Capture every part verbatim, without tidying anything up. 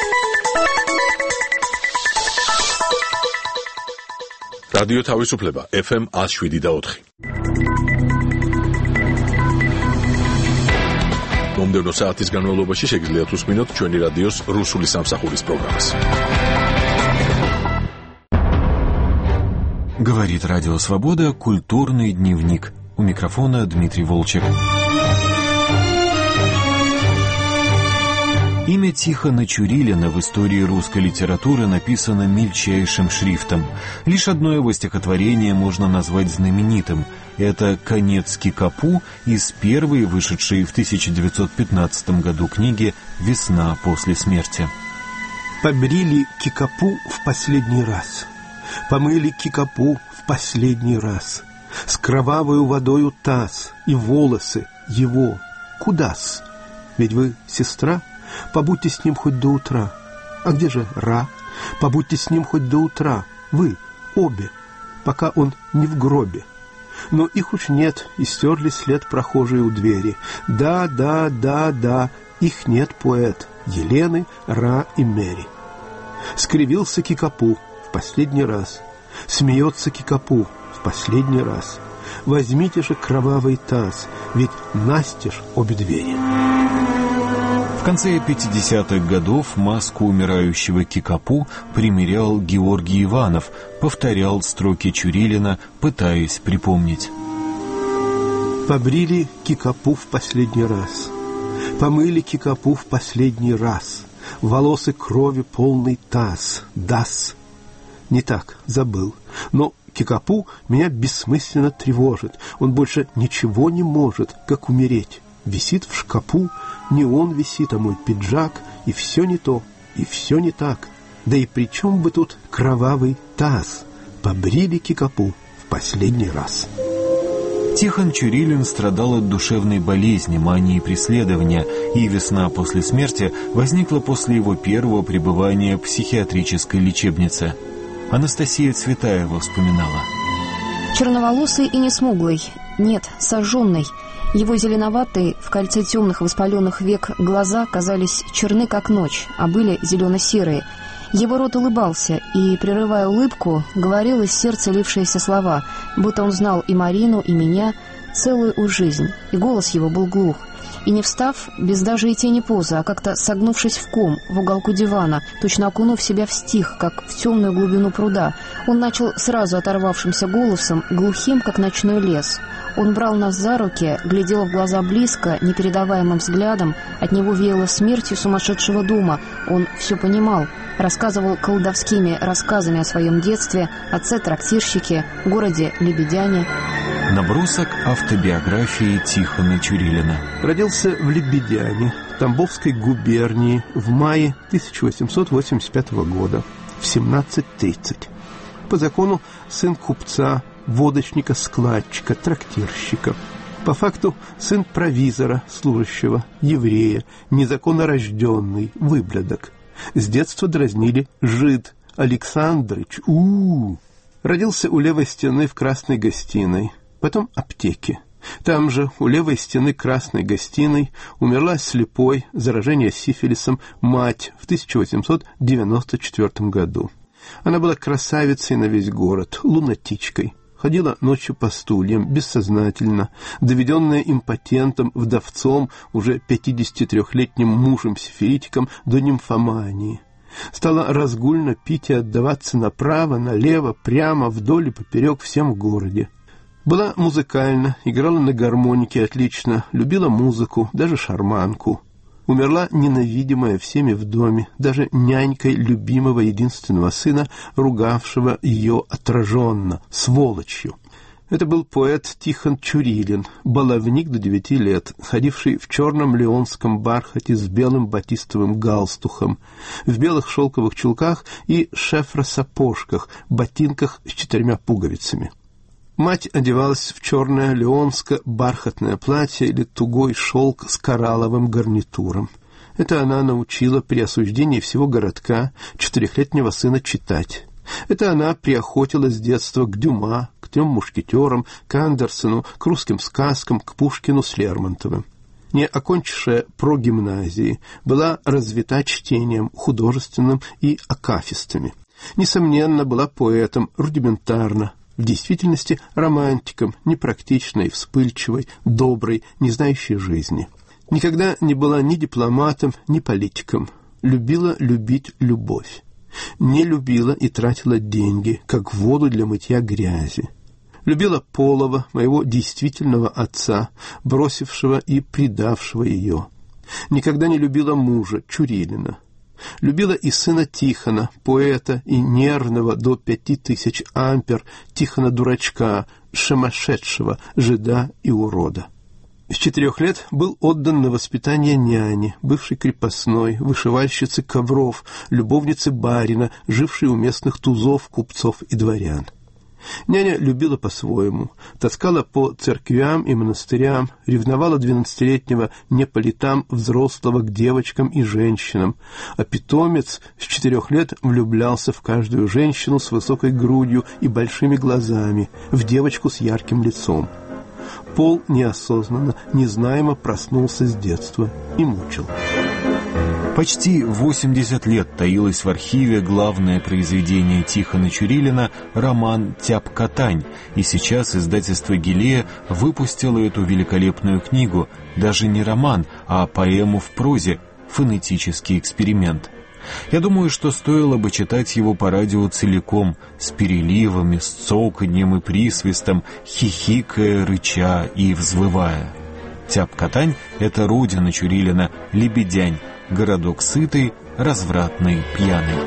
რადიო თავისუფლება ეფ ემ one oh seven და four. მომდევნო საათის განმავლობაში შეგიძლიათ უსმინოთ ჩვენი რადიოს რუსული სამსახურის პროგრამას. Говорит Радио Свобода, культурный дневник. У микрофона Дмитрий Волчек. Имя Тихона Чурилина в истории русской литературы написано мельчайшим шрифтом. Лишь одно его стихотворение можно назвать знаменитым. Это «Конец Кикапу» из первой, вышедшей в тысяча девятьсот пятнадцатом году книги «Весна после смерти». Побрили Кикапу в последний раз, помыли Кикапу в последний раз, с кровавою водою таз и волосы его куда-с? Ведь вы сестра? Побудьте с ним хоть до утра. А где же Ра? Побудьте с ним хоть до утра. Вы обе, пока он не в гробе. Но их уж нет, и стерли след прохожие у двери. Да, да, да, да, их нет, поэт. Елены, Ра и Мери. Скривился Кикапу в последний раз. Смеется Кикапу в последний раз. Возьмите же кровавый таз, ведь настежь обе двери. В конце пятидесятых годов маску умирающего Кикапу примерял Георгий Иванов, повторял строки Чурилина, пытаясь припомнить. Побрили Кикапу в последний раз, помыли Кикапу в последний раз, волосы крови полный таз, дас. Не так, забыл, но Кикапу меня бессмысленно тревожит, он больше ничего не может, как умереть. Висит в шкапу, не он висит, а мой пиджак, и все не то, и все не так. Да и при чем бы тут кровавый таз? Побрили Кикапу в последний раз. Тихон Чурилин страдал от душевной болезни, мании преследования, и «Весна после смерти» возникла после его первого пребывания в психиатрической лечебнице. Анастасия Цветаева вспоминала. Черноволосый и не смуглый, нет, сожженный. Его зеленоватые, в кольце темных воспаленных век глаза казались черны, как ночь, а были зелено-серые. Его рот улыбался, и, прерывая улыбку, говорил из сердца лившиеся слова, будто он знал и Марину, и меня, целую уж жизнь, и голос его был глух. И не встав, без даже и тени позы, а как-то согнувшись в ком, в уголку дивана, точно окунув себя в стих, как в темную глубину пруда, он начал сразу оторвавшимся голосом, глухим, как ночной лес. Он брал нас за руки, глядел в глаза близко, непередаваемым взглядом, от него веяло смертью сумасшедшего дума. Он все понимал, рассказывал колдовскими рассказами о своем детстве, отце-трактирщике, городе Лебедяне. Набросок автобиографии Тихона Чурилина. Родился в Лебедяне, Тамбовской губернии, в мае тысяча восемьсот восемьдесят пятого года, в семнадцать тридцать. По закону сын купца, водочника, складчика, трактирщика. По факту сын провизора, служащего, еврея, незаконно рожденный, выблядок. С детства дразнили жид, Александрыч, у-у-у. Родился у левой стены в красной гостиной, потом аптеке. Там же, у левой стены красной гостиной, умерла слепой, заражение сифилисом, мать в тысяча восемьсот девяносто четвёртом году. Она была красавицей на весь город, лунатичкой. Ходила ночью по стульям, бессознательно, доведенная импотентом, вдовцом, уже пятидесятитрёхлетним мужем-сифилитиком до нимфомании. Стала разгульно пить и отдаваться направо, налево, прямо, вдоль и поперек всем в городе. Была музыкальна, играла на гармонике отлично, любила музыку, даже шарманку. Умерла ненавидимая всеми в доме, даже нянькой любимого единственного сына, ругавшего ее отраженно, сволочью. Это был поэт Тихон Чурилин, баловник до девяти лет, ходивший в черном леонском бархате с белым батистовым галстухом, в белых шелковых чулках и шефро-сапожках, ботинках с четырьмя пуговицами. Мать одевалась в черное леонско-бархатное платье или тугой шелк с коралловым гарнитуром. Это она научила при осуждении всего городка четырехлетнего сына читать. Это она приохотила с детства к Дюма, к трем мушкетерам, к Андерсену, к русским сказкам, к Пушкину с Лермонтовым. не окончившая прогимназии, была развита чтением художественным и акафистами. Несомненно, была поэтом рудиментарно, в действительности романтиком, непрактичной, вспыльчивой, доброй, не знающей жизни. Никогда не была ни дипломатом, ни политиком. Любила любить любовь. Не любила и тратила деньги, как воду для мытья грязи. Любила Полова, моего действительного отца, бросившего и предавшего ее. Никогда не любила мужа, Чурилина. Любила и сына Тихона, поэта и нервного до пяти тысяч ампер Тихона-дурачка, сумасшедшего, жида и урода. С четырех лет был отдан на воспитание няне, бывшей крепостной, вышивальщицы ковров, любовницы барина, жившей у местных тузов, купцов и дворян. Няня любила по-своему, таскала по церквям и монастырям, ревновала двенадцатилетнего не по летам взрослого к девочкам и женщинам, а питомец с четырех лет влюблялся в каждую женщину с высокой грудью и большими глазами, в девочку с ярким лицом. Пол неосознанно, незнаемо проснулся с детства и мучил. Почти восемьдесят лет таилось в архиве главное произведение Тихона Чурилина роман «Тяп-Катань», и сейчас издательство «Гилея» выпустило эту великолепную книгу, даже не роман, а поэму в прозе, фонетический эксперимент. Я думаю, что стоило бы читать его по радио целиком, с переливами, с цоканьем и присвистом, хихикая, рыча и взвывая. Тяп-Катань — это родина Чурилина, Лебедянь, городок сытый, развратный, пьяный.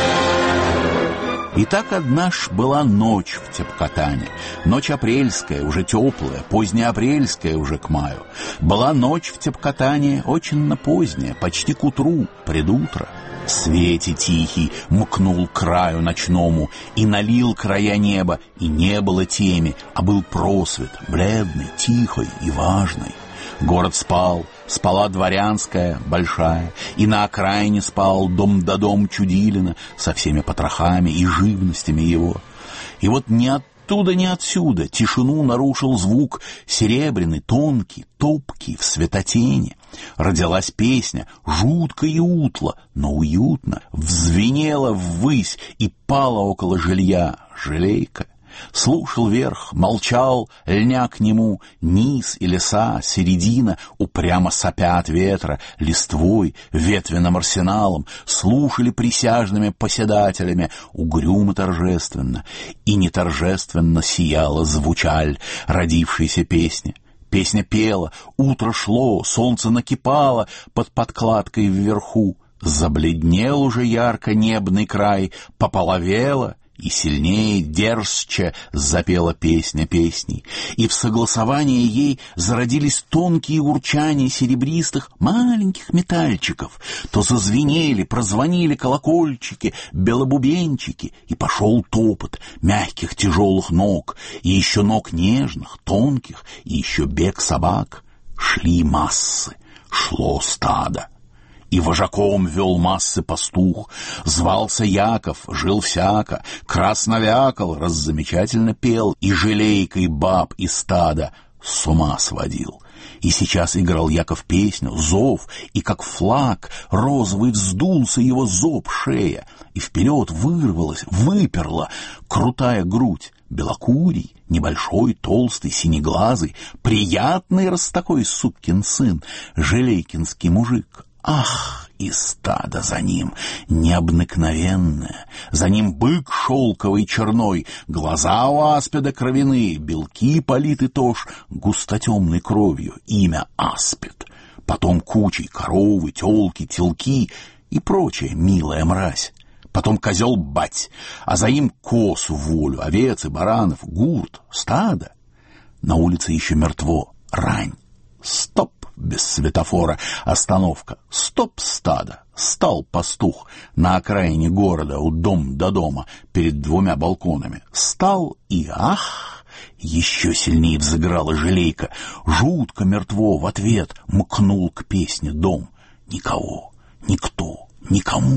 И так однажды была ночь в Тяп-Катане. Ночь апрельская, уже теплая, позднеапрельская уже к маю. Была ночь в Тяп-Катане очень поздняя, почти к утру, предутро. В свете тихий мкнул к краю ночному и налил края неба, и не было теми, а был просвет, бледный, тихой и важный. Город спал, спала дворянская, большая, и на окраине спал дом-да-дом Чудилина со всеми потрохами и живностями его. И вот ни оттуда, ни отсюда тишину нарушил звук серебряный, тонкий, топкий, в светотени. Родилась песня, жутко и утло, но уютно, взвенела ввысь и пала около жилья жалейка. Слушал верх, молчал, льня к нему, низ и леса, середина, упрямо сопя от ветра, листвой, ветвенным арсеналом, слушали присяжными поседателями, угрюмо торжественно, и не торжественно сияла звучаль родившейся песни. Песня пела, утро шло, солнце накипало под подкладкой вверху, забледнел уже ярко небный край, пополовело, и сильнее, дерзче запела песня песней, и в согласовании ей зародились тонкие урчания серебристых маленьких метальчиков, то зазвенели, прозвонили колокольчики, белобубенчики, и пошел топот мягких тяжелых ног, и еще ног нежных, тонких, и еще бег собак. Шли массы, шло стадо. И вожаком вел массы пастух, звался Яков, жил всяко, красно вякал, раззамечательно пел, и жалейкой баб и стада с ума сводил. И сейчас играл Яков песню, зов, и как флаг розовый вздулся его зоб шея, и вперед вырвалась, выперла крутая грудь, белокурий, небольшой, толстый, синеглазый, приятный раз такой сукин сын, жалейкинский мужик. Ах, и стадо за ним, необыкновенное, за ним бык шелковый черной, глаза у аспида кровяные, белки политы тоже густотемной кровью, имя аспид, потом кучей коровы, телки, телки и прочая милая мразь. Потом козел бать, а за им коз в волю, овец и баранов, гурт, стадо. На улице еще мертво, рань. Стоп! Без светофора остановка. Стоп, стадо. Стал пастух на окраине города у дом до дома перед двумя балконами. Стал и ах! Еще сильнее взыграла жалейка. Жутко мертво в ответ мкнул к песне дом. Никого, никто, никому.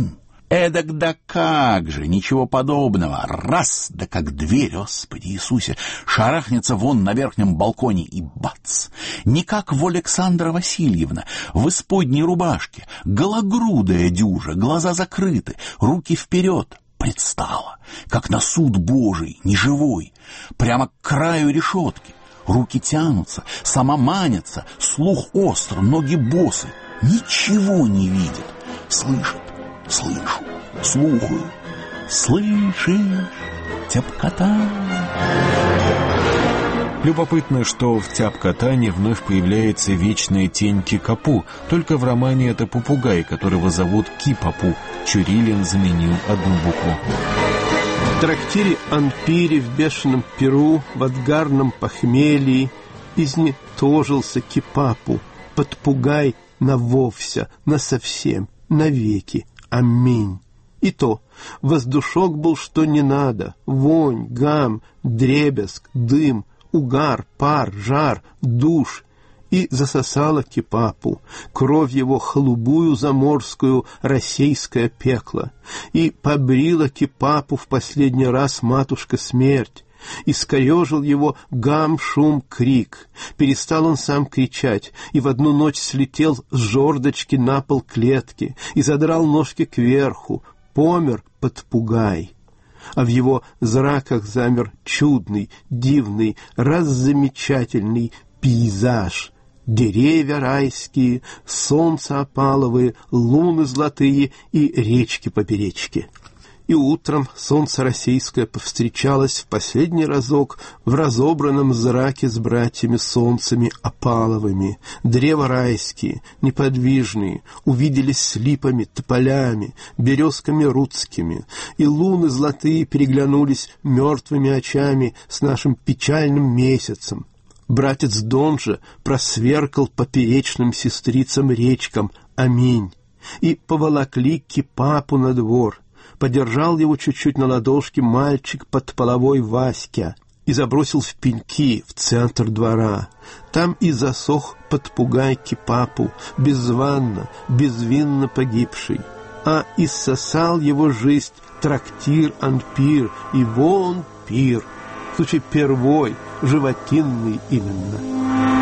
Эдак да как же, ничего подобного. Раз, да как дверь, Господи Иисусе, шарахнется вон на верхнем балконе и бац! Не как в Александра Васильевна, в исподней рубашке, гологрудая дюжа, глаза закрыты, руки вперед, предстала, как на суд Божий, неживой, прямо к краю решетки. Руки тянутся, сама манится, слух остр, ноги босы, ничего не видит, слышит. Слышу, слухаю. Слышишь, тяпкотань? Любопытно, что в тяпкотане вновь появляется вечная тень Кикапу, только в романе это попугай, которого зовут Кипапу. Чурилин заменил одну букву. В трактире Анпире в бешеном Перу, в отгарном похмелье изнетожился Кипапу, подпугай навовся, насовсем, навеки. Аминь. И то, воздушок был что не надо, вонь, гам, дребезг, дым, угар, пар, жар, душ. И засосала Кипапу, кровь его холубую заморскую, российское пекло. И побрила Кипапу в последний раз матушка смерть. Искорежил его гам, шум, крик. Перестал он сам кричать, и в одну ночь слетел с жердочки на пол клетки и задрал ножки кверху. Помер подпугай. А в его зраках замер чудный, дивный, раззамечательный пейзаж. Деревья райские, солнца опаловые, луны золотые и речки поперечки. И утром солнце российское повстречалось в последний разок в разобранном зраке с братьями-солнцами опаловыми. Древа райские, неподвижные, увиделись с липами, тополями, березками рудскими, и луны золотые переглянулись мертвыми очами с нашим печальным месяцем. Братец Дон же просверкал поперечным сестрицам речкам «Аминь» и поволокли Кипапу на двор. Подержал его чуть-чуть на ладошке мальчик под половой Васька и забросил в пеньки в центр двора. Там и засох подпугай Кипапу, безванно, безвинно погибший. А иссосал его жизнь трактир Анпир и вон пир, случай первой, животинный именно.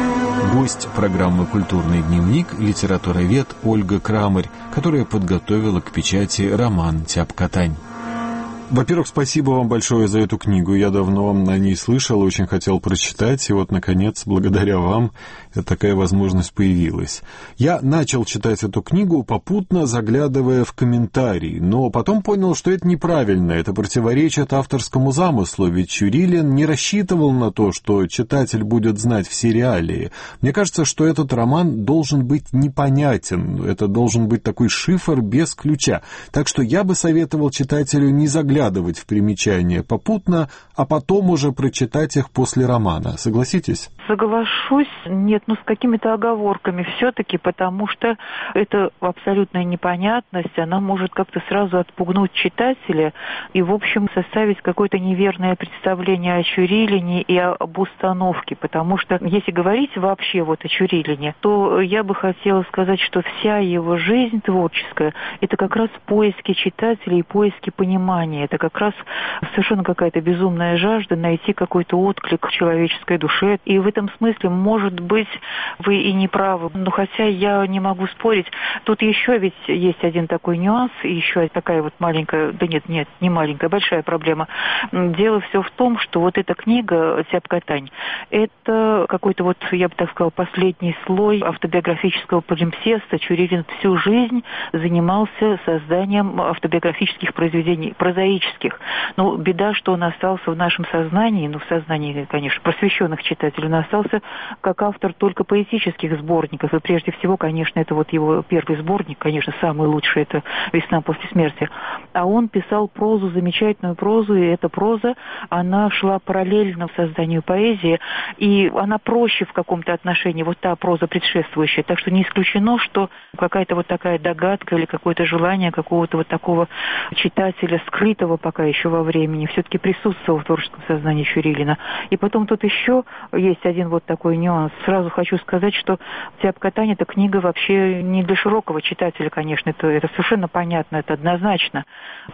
Гость программы «Культурный дневник» — литературовед Ольга Крамарь, которая подготовила к печати роман «Тяпкотань». Во-первых, спасибо вам большое за эту книгу. Я давно о ней слышал, очень хотел прочитать, и вот, наконец, благодаря вам такая возможность появилась. Я начал читать эту книгу, попутно заглядывая в комментарии, но потом понял, что это неправильно, это противоречит авторскому замыслу, ведь Чурилин не рассчитывал на то, что читатель будет знать все реалии. Мне кажется, что этот роман должен быть непонятен, это должен быть такой шифр без ключа. Так что я бы советовал читателю не заглядывать в примечания попутно, а потом уже прочитать их после романа. Согласитесь? Соглашусь. Нет, ну с какими-то оговорками все-таки, потому что это абсолютная непонятность, она может как-то сразу отпугнуть читателя и, в общем, составить какое-то неверное представление о Чурилине и об установке, потому что, если говорить вообще вот о Чурилине, то я бы хотела сказать, что вся его жизнь творческая – это как раз поиски читателя и поиски понимания. Это как раз совершенно какая-то безумная жажда найти какой-то отклик в человеческой душе. И в этом смысле, может быть, вы и не правы. Но хотя я не могу спорить, тут еще ведь есть один такой нюанс, и еще такая вот маленькая, да нет, нет, не маленькая, большая проблема. Дело все в том, что вот эта книга «Тяпкотань» – это какой-то вот, я бы так сказала, последний слой автобиографического полимпсеста. Чурилин всю жизнь занимался созданием автобиографических произведений, прозаических. Но беда, что он остался в нашем сознании, ну, в сознании, конечно, просвещенных читателей, он остался как автор только поэтических сборников. И прежде всего, конечно, это вот его первый сборник, конечно, самый лучший, это «Весна после смерти». А он писал прозу, замечательную прозу, и эта проза, она шла параллельно созданию поэзии, и она проще в каком-то отношении, вот та проза предшествующая. Так что не исключено, что какая-то вот такая догадка или какое-то желание какого-то вот такого читателя, скрытого пока еще во времени, все-таки присутствовало в творческом сознании Чурилина. И потом тут еще есть один вот такой нюанс. Сразу хочу сказать, что «Теапкатань» — это книга вообще не для широкого читателя, конечно, это, это совершенно понятно, это однозначно.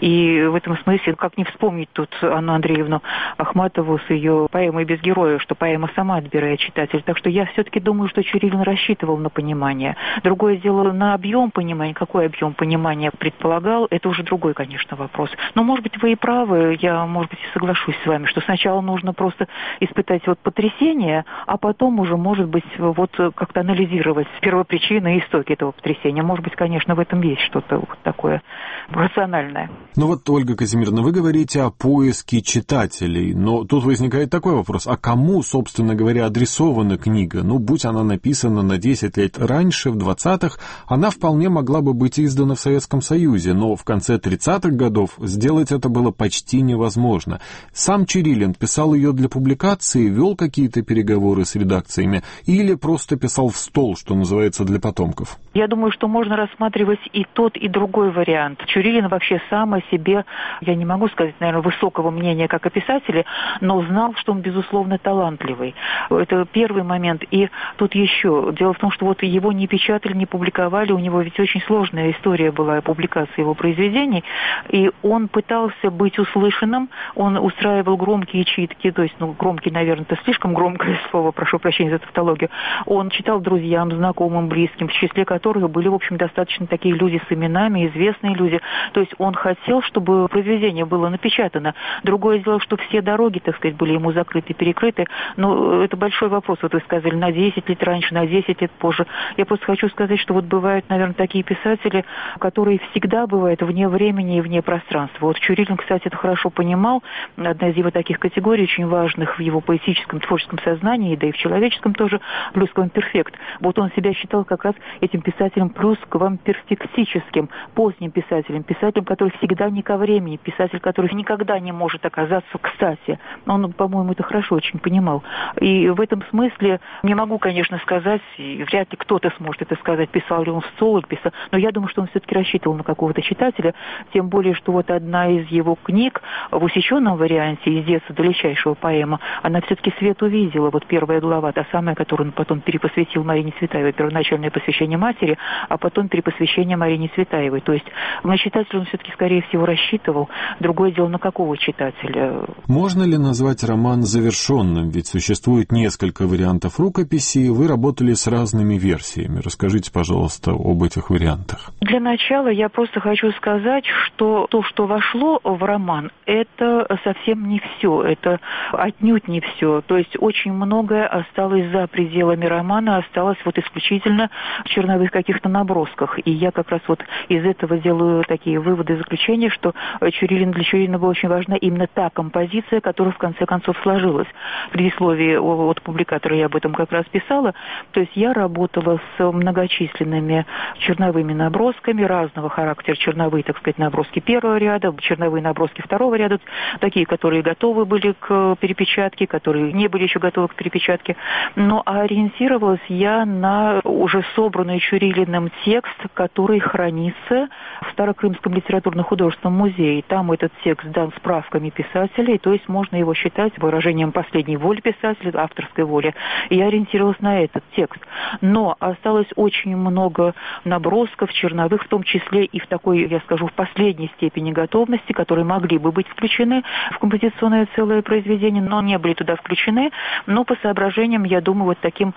И в этом смысле, как не вспомнить тут Анну Андреевну Ахматову с ее поэмой «Без героя», что поэма сама отбирает читателя. Так что я все-таки думаю, что Чурилин рассчитывал на понимание. Другое дело, на объем понимания, какой объем понимания предполагал, это уже другой, конечно, вопрос. Но, может быть, вы и правы, я, может быть, и соглашусь с вами, что сначала нужно просто испытать вот потрясение, а потом уже, может быть, вот как-то анализировать первопричины и истоки этого потрясения. Может быть, конечно, в этом есть что-то вот такое рациональное. Ну вот, Ольга Казимировна, вы говорите о поиске читателей, но тут возникает такой вопрос, а кому, собственно говоря, адресована книга? Ну, будь она написана на десять лет раньше, в двадцатых, она вполне могла бы быть издана в Советском Союзе, но в конце тридцатых годов сделать это было почти невозможно. Сам Чурилин писал ее для публикации, вел какие-то переговоры с редакциями или просто писал в стол, что называется, для потомков? Я думаю, что можно рассматривать и тот, и другой вариант. Чурилин вообще сам о себе, я не могу сказать, наверное, высокого мнения как о писателе, но знал, что он, безусловно, талантливый. Это первый момент. И тут еще. Дело в том, что вот его не печатали, не публиковали, у него ведь очень сложная история была публикации его произведений, и он пытался быть услышанным, он устраивал громкие читки, то есть, ну, громкий, наверное, это слишком громкое слово, прошу прощения за тавтологию. Он читал друзьям, знакомым, близким, в числе которых были, в общем, достаточно такие люди с именами, известные люди. То есть он хотел, чтобы произведение было напечатано. Другое дело, что все дороги, так сказать, были ему закрыты, перекрыты. Но это большой вопрос, вот вы сказали, на десять лет раньше, на десять лет позже. Я просто хочу сказать, что вот бывают, наверное, такие писатели, которые всегда бывают вне времени и вне пространства. Вот Чурилин, кстати, это хорошо понимал. Одна из его таких категорий, очень важных в его поэтическом, творческом сознании, да и в человеческом тоже, плюс-квамперфект. Вот он себя считал как раз этим писателем плюс-квамперфектическим, поздним писателем, писателем, который всегда не ко времени, писатель, который никогда не может оказаться кстати. Он, по-моему, это хорошо очень понимал. И в этом смысле не могу, конечно, сказать, и вряд ли кто-то сможет это сказать, писал ли он в стол, писал, но я думаю, что он все-таки рассчитывал на какого-то читателя, тем более, что вот одна из его книг в усеченном варианте «Из детства до легчайшего» поэма, она все-таки свет увидела, вот первая глава, та самая, которую он потом перепосвятил Марине Цветаевой, первоначальное посвящение матери, а потом перепосвящение Марине Цветаевой. То есть на читателя он все-таки, скорее всего, рассчитывал. Другое дело, на какого читателя? Можно ли назвать роман завершенным? Ведь существует несколько вариантов рукописи, и вы работали с разными версиями. Расскажите, пожалуйста, об этих вариантах. Для начала я просто хочу сказать, что то, что вошло в роман, это совсем не все. Это отнюдь не все. То есть очень многое осталось за пределами романа, осталось вот исключительно в черновых каких-то набросках. И я как раз вот из этого делаю такие выводы и заключения, что Чурилин, для Чурилина была очень важна именно та композиция, которая в конце концов сложилась. В предисловии от публикатора я об этом как раз писала. То есть я работала с многочисленными черновыми набросками разного характера. Черновые, так сказать, наброски первого ряда, черновые наброски второго ряда, такие, которые готовы были к перепечатке, которые не были еще готовы к перепечатке. Но ориентировалась я на уже собранный Чурилиным текст, который хранится в Старокрымском литературно-художественном музее. Там этот текст дан справками писателей, то есть можно его считать выражением последней воли писателя, авторской воли. И я ориентировалась на этот текст. Но осталось очень много набросков черновых, в том числе и в такой, я скажу, в последней степени готовности, которые могли бы быть включены в композиционное целое произведение, но не были туда включены, но по соображениям, я думаю, вот таким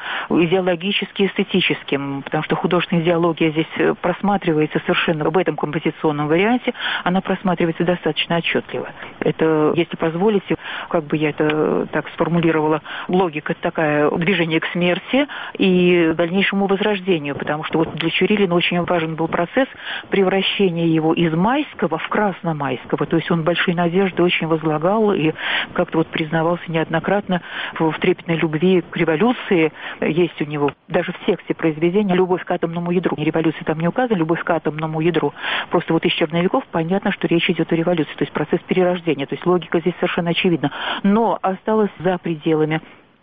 идеологически-эстетическим, потому что художественная идеология здесь просматривается совершенно в этом композиционном варианте, она просматривается достаточно отчетливо. Это, если позволите, как бы я это так сформулировала, логика такая, движение к смерти и дальнейшему возрождению, потому что вот для Чурилина очень важен был процесс превращения его из майского в красномайского, то есть он большие надежды очень возлагал и как-то вот признавался неоднократно в трепетной любви к революции. Есть у него даже в тексте произведения любовь к атомному ядру. Революция там не указана, любовь к атомному ядру. Просто вот из черновиков понятно, что речь идет о революции, то есть процесс перерождения, то есть логика здесь совершенно очевидна. Но осталось за пределами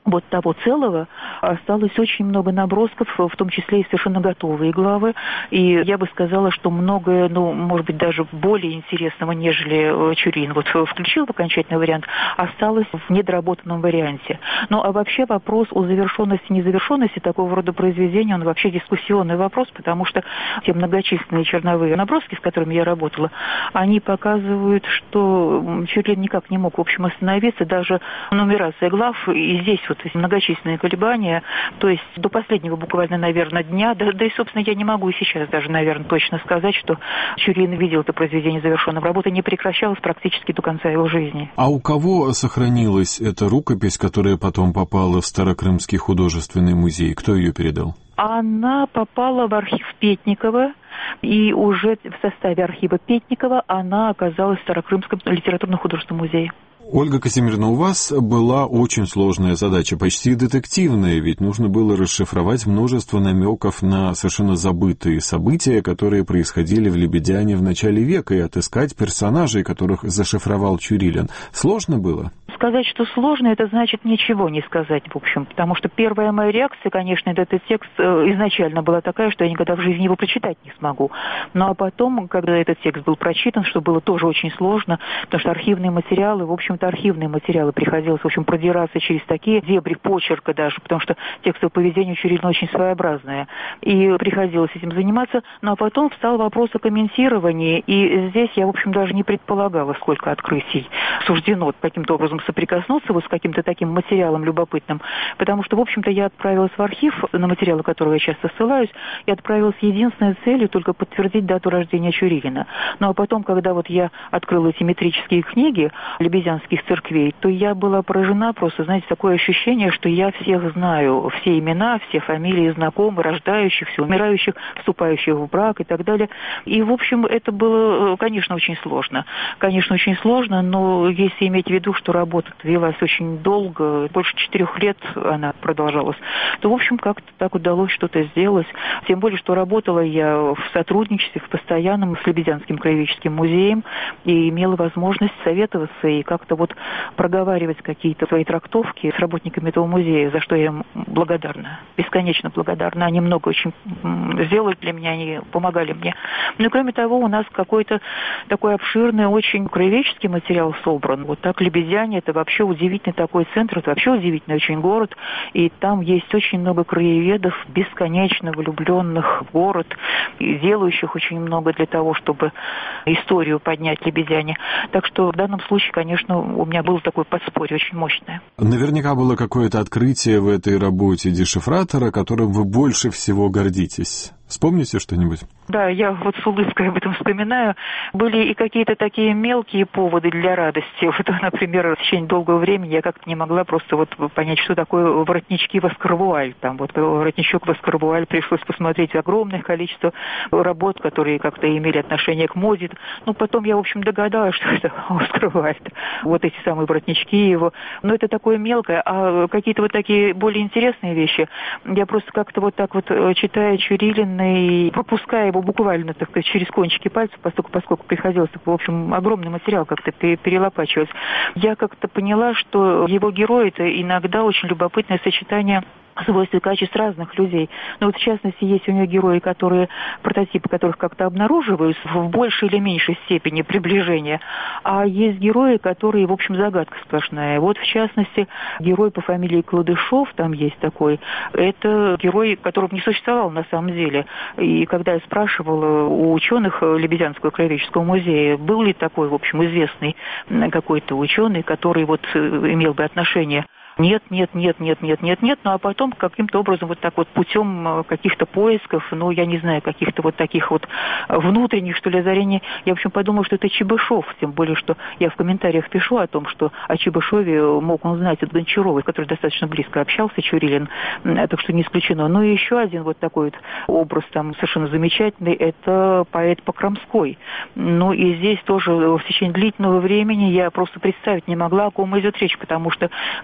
вот того целого осталось очень много набросков, в том числе и совершенно готовые главы. И я бы сказала, что многое, ну, может быть, даже более интересного, нежели Чурилин вот включил в окончательный вариант, осталось в недоработанном варианте. Ну, а вообще вопрос о завершенности и незавершенности такого рода произведения, он вообще дискуссионный вопрос, потому что те многочисленные черновые наброски, с которыми я работала, они показывают, что Чурилин никак не мог, в общем, остановиться, даже нумерация глав, и здесь вот эти многочисленные колебания, то есть до последнего буквально, наверное, дня, да, да и, собственно, я не могу и сейчас даже, наверное, точно сказать, что Чурилин видел это произведение завершенным. Работа не прекращалась практически до конца его жизни. А у кого сохранилась эта рукопись, которая потом попала в Старокрымский художественный музей? Кто ее передал? Она попала в архив Петникова, и уже в составе архива Петникова она оказалась в Старокрымском литературно-художественном музее. Ольга Казимировна, у вас была очень сложная задача, почти детективная, ведь нужно было расшифровать множество намеков на совершенно забытые события, которые происходили в «Лебедяне» в начале века, и отыскать персонажей, которых зашифровал Чурилин. Сложно было? Сказать, что сложно, это значит ничего не сказать, в общем, потому что первая моя реакция, конечно, этот текст изначально была такая, что я никогда в жизни его прочитать не смогу. Ну а потом, когда этот текст был прочитан, что было тоже очень сложно, потому что архивные материалы, в общем-то, архивные материалы приходилось, в общем, продираться через такие дебри почерка даже, потому что текстовое поведение у Чурилина очень своеобразное. И приходилось этим заниматься, ну а потом встал вопрос о комментировании, и здесь я, в общем, даже не предполагала, сколько открытий суждено каким-то образом соприкоснуться вот с каким-то таким материалом любопытным, потому что, в общем-то, я отправилась в архив, на материалы, которые я часто ссылаюсь, я отправилась с единственной целью только подтвердить дату рождения Чурилина. Ну а потом, когда вот я открыла эти метрические книги лебедянских церквей, то я была поражена просто, знаете, такое ощущение, что я всех знаю, все имена, все фамилии знакомых, рождающихся, умирающих, вступающих в брак и так далее. И, в общем, это было, конечно, очень сложно. Конечно, очень сложно, но если иметь в виду, что работа велась очень долго, больше четырех лет она продолжалась, то, в общем, как-то так удалось что-то сделать. Тем более, что работала я в сотрудничестве, в постоянном с Лебедянским краеведческим музеем и имела возможность советоваться и как-то вот проговаривать какие-то свои трактовки с работниками этого музея, за что я им благодарна, бесконечно благодарна. Они много очень сделали для меня, они помогали мне. Ну и кроме того, у нас какой-то такой обширный, очень краеведческий материал собран. Вот так Лебедяне — это вообще удивительный такой центр, это вообще удивительный очень город, и там есть очень много краеведов, бесконечно влюбленных в город, и делающих очень много для того, чтобы историю поднять Лебедяне. Так что в данном случае, конечно, у меня было такое подспорье очень мощное. Наверняка было какое-то открытие в этой работе дешифратора, которым вы больше всего гордитесь. Вспомните что-нибудь? Да, я вот с улыбкой об этом вспоминаю. Были и какие-то такие мелкие поводы для радости. Вот, например, в течение долгого времени я как-то не могла просто вот понять, что такое воротнички Воскарвуаль. Там вот воротничок Воскарвуаль, пришлось посмотреть огромное количество работ, которые как-то имели отношение к моде. Ну, потом я, в общем, догадалась, что это Воскарвуаль. Вот эти самые воротнички его. Но это такое мелкое. А какие-то вот такие более интересные вещи, я просто как-то вот так вот, читая Чурилина и пропуская его буквально, так сказать, через кончики пальцев, поскольку, поскольку приходилось, в общем, огромный материал как-то перелопачивать, я как-то поняла, что его герой — это иногда очень любопытное сочетание свойств и качеств разных людей. Но вот в частности есть у нее герои, которые, прототипы которых как-то обнаруживаются в большей или меньшей степени приближения, а есть герои, которые, в общем, загадка сплошная. Вот в частности герой по фамилии Кладышов, там есть такой, это герой, которого не существовал на самом деле. И когда я спрашивала у ученых Лебедянского краеведческого музея, был ли такой, в общем, известный какой-то ученый, который вот имел бы отношение. Нет, нет, нет, нет, нет, нет, нет. Ну а потом каким-то образом вот так вот путем каких-то поисков, ну я не знаю, каких-то вот таких вот внутренних, что ли, озарений, я, в общем, подумала, что это Чебышев. Тем более, что я в комментариях пишу о том, что о Чебышеве мог он знать от Гончарова, который достаточно близко общался, Чурилин, так что не исключено. Ну и еще один вот такой вот образ там совершенно замечательный, это поэт Покромской. Ну и здесь тоже в течение длительного времени я просто представить не могла, о ком идет речь, потому что поэт